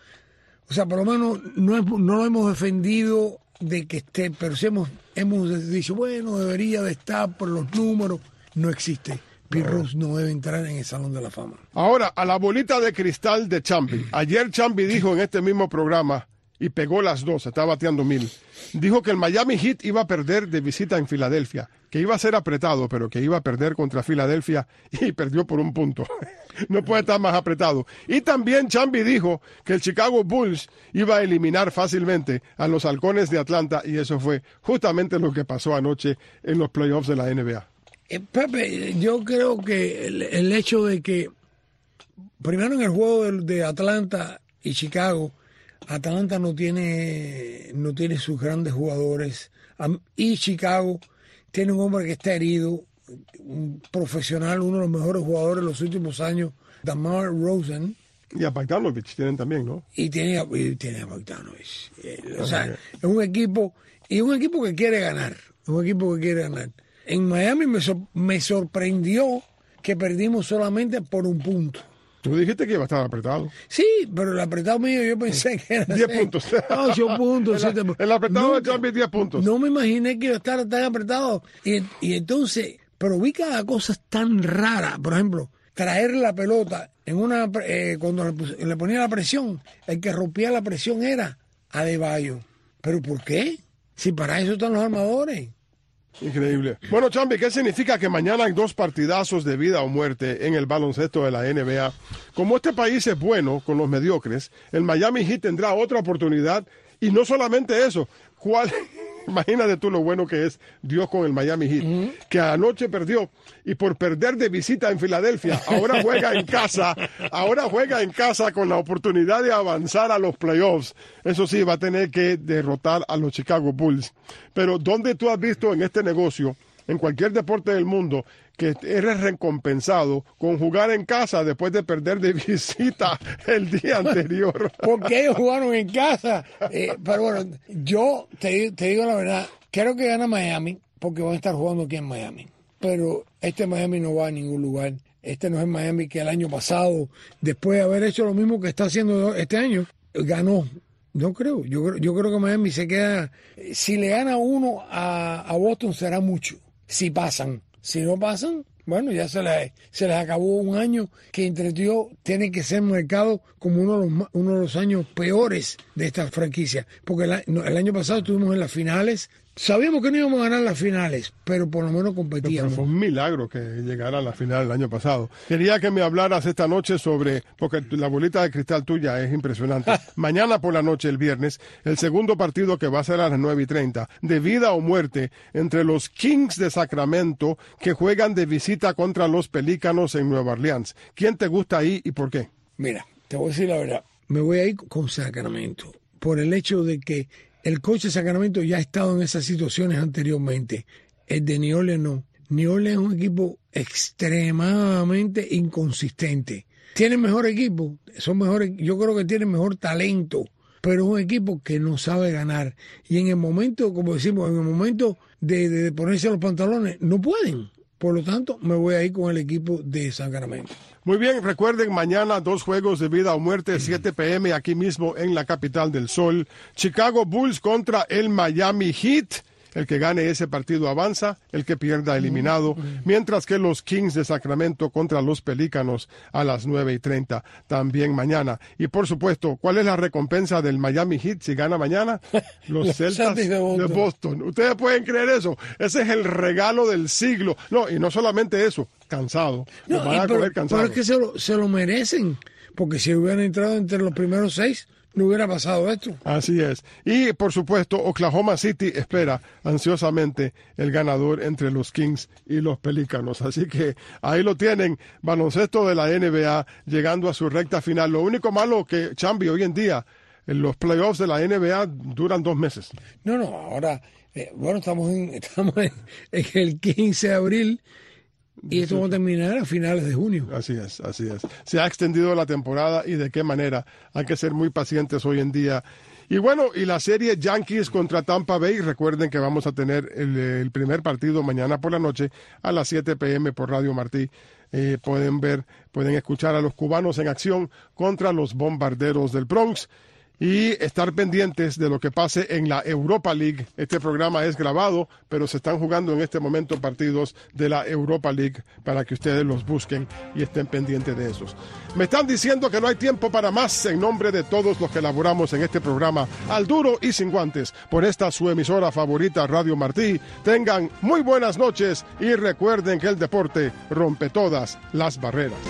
o sea, por lo menos no lo hemos defendido de que esté, pero sí hemos dicho, bueno, debería de estar por los números. No existe. Pete Rose no debe entrar en el Salón de la Fama. Ahora, a la bolita de cristal de Chambi. Ayer Chambi dijo en este mismo programa, y pegó las 2, está bateando 1000. Dijo que el Miami Heat iba a perder de visita en Filadelfia, que iba a ser apretado, pero que iba a perder contra Filadelfia, y perdió por 1 punto. No puede estar más apretado. Y también Chambi dijo que el Chicago Bulls iba a eliminar fácilmente a los Halcones de Atlanta, y eso fue justamente lo que pasó anoche en los playoffs de la NBA. Pepe, yo creo que el hecho de que, primero en el juego de Atlanta y Chicago, Atlanta no tiene sus grandes jugadores, y Chicago tiene un hombre que está herido, un profesional, uno de los mejores jugadores de los últimos años, DeMar DeRozan. Y a Bogdanovich tienen también, ¿no? Y tiene a Bogdanovich. O sea, es un equipo que quiere ganar, En Miami me sorprendió que perdimos solamente por 1 punto. Tú dijiste que iba a estar apretado. Sí, pero el apretado mío yo pensé que era 10 puntos. 8 puntos. El apretado de Chambi 10 puntos. No me imaginé que iba a estar tan apretado. Y entonces, pero vi cada cosa tan rara. Por ejemplo, traer la pelota cuando le ponía la presión, el que rompía la presión era Adebayo. ¿Pero por qué? Si para eso están los armadores. Increíble. Bueno, Chambi, ¿qué significa que mañana hay 2 partidazos de vida o muerte en el baloncesto de la NBA? Como este país es bueno con los mediocres, el Miami Heat tendrá otra oportunidad, y no solamente eso, imagínate tú lo bueno que es Dios con el Miami Heat, que anoche perdió, y por perder de visita en Filadelfia, ahora juega en casa con la oportunidad de avanzar a los playoffs. Eso sí, va a tener que derrotar a los Chicago Bulls. Pero ¿dónde tú has visto en este negocio, en cualquier deporte del mundo, que eres recompensado con jugar en casa después de perder de visita el día anterior? Porque ellos jugaron en casa. Pero bueno, yo te digo la verdad, Creo que gana Miami, porque van a estar jugando aquí en Miami. Pero este Miami no va a ningún lugar. Este no es el Miami que el año pasado, después de haber hecho lo mismo que está haciendo este año, ganó. No creo. Yo creo que Miami se queda. Si le gana uno a Boston será mucho. Si pasan. Si no pasan, bueno, ya se les acabó un año que entre Dios tiene que ser marcado como uno de los años peores de esta franquicia. Porque el año pasado estuvimos en las finales. Sabíamos que no íbamos a ganar las finales, pero por lo menos competíamos. Pero fue un milagro que llegara a la final el año pasado. Quería que me hablaras esta noche sobre, porque la bolita de cristal tuya es impresionante. Mañana por la noche, el viernes, el segundo partido que va a ser a las 9:30, de vida o muerte, entre los Kings de Sacramento, que juegan de visita contra los Pelícanos en Nueva Orleans. ¿Quién te gusta ahí y por qué? Mira, te voy a decir la verdad. Me voy a ir con Sacramento, por el hecho de que el coach de Sacramento ya ha estado en esas situaciones anteriormente. El de New Orleans no. New Orleans es un equipo extremadamente inconsistente. Tienen mejor equipo, son mejores, yo creo que tienen mejor talento, pero es un equipo que no sabe ganar. Y en el momento, como decimos, en el momento de ponerse los pantalones, no pueden. Por lo tanto, me voy a ir con el equipo de Sacramento. Muy bien, recuerden, mañana 2 juegos de vida o muerte, 7 p.m. aquí mismo en la capital del sol. Chicago Bulls contra el Miami Heat. El que gane ese partido avanza, el que pierda eliminado. Mientras que los Kings de Sacramento contra los Pelícanos a las 9:30 también mañana. Y por supuesto, ¿cuál es la recompensa del Miami Heat si gana mañana? Los Celtics de Boston. ¿Ustedes pueden creer eso? Ese es el regalo del siglo. No, y no solamente eso, cansado. No, van a coger cansado. Pero es que se lo merecen, porque si hubieran entrado entre los primeros 6, no hubiera pasado esto. Así es. Y, por supuesto, Oklahoma City espera ansiosamente el ganador entre los Kings y los Pelícanos. Así que ahí lo tienen, baloncesto de la NBA llegando a su recta final. Lo único malo que, Chambi, hoy en día, los playoffs de la NBA duran 2 meses. No, ahora, estamos en el 15 de abril. Y esto va a terminar a finales de junio. Así es. Se ha extendido la temporada y de qué manera. Hay que ser muy pacientes hoy en día. Y bueno, y la serie Yankees contra Tampa Bay. Recuerden que vamos a tener el primer partido mañana por la noche a las 7 p.m. por Radio Martí. Pueden escuchar a los cubanos en acción contra los Bombarderos del Bronx. Y estar pendientes de lo que pase en la Europa League. Este programa es grabado, pero se están jugando en este momento partidos de la Europa League para que ustedes los busquen y estén pendientes de esos. Me están diciendo que no hay tiempo para más. En nombre de todos los que elaboramos en este programa, al duro y sin guantes, por esta su emisora favorita, Radio Martí, tengan muy buenas noches y recuerden que el deporte rompe todas las barreras.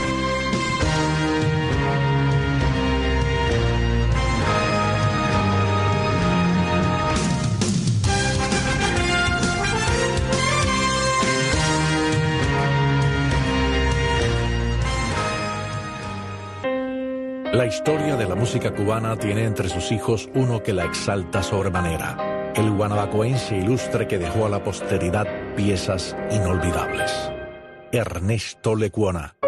La historia de la música cubana tiene entre sus hijos uno que la exalta sobremanera, el guanabacoense ilustre que dejó a la posteridad piezas inolvidables. Ernesto Lecuona.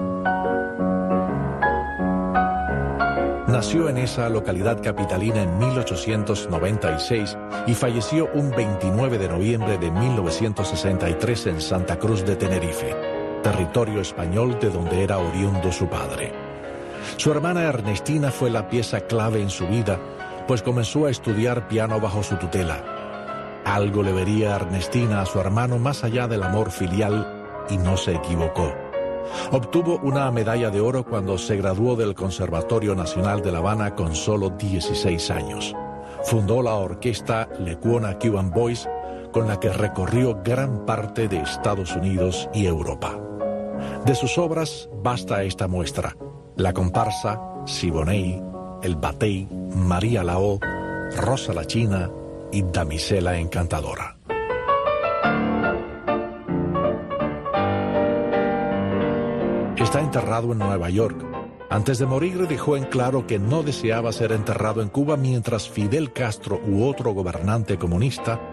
Nació en esa localidad capitalina en 1896 y falleció un 29 de noviembre de 1963 en Santa Cruz de Tenerife, territorio español de donde era oriundo su padre. Su hermana Ernestina fue la pieza clave en su vida, pues comenzó a estudiar piano bajo su tutela. Algo le vería Ernestina a su hermano más allá del amor filial y no se equivocó. Obtuvo una medalla de oro cuando se graduó del Conservatorio Nacional de La Habana con solo 16 años. Fundó la orquesta Lecuona Cuban Boys, con la que recorrió gran parte de Estados Unidos y Europa. De sus obras basta esta muestra: La comparsa, Siboney, El batey, María Lao, Rosa la China y Damisela encantadora. Está enterrado en Nueva York. Antes de morir dejó en claro que no deseaba ser enterrado en Cuba mientras Fidel Castro u otro gobernante comunista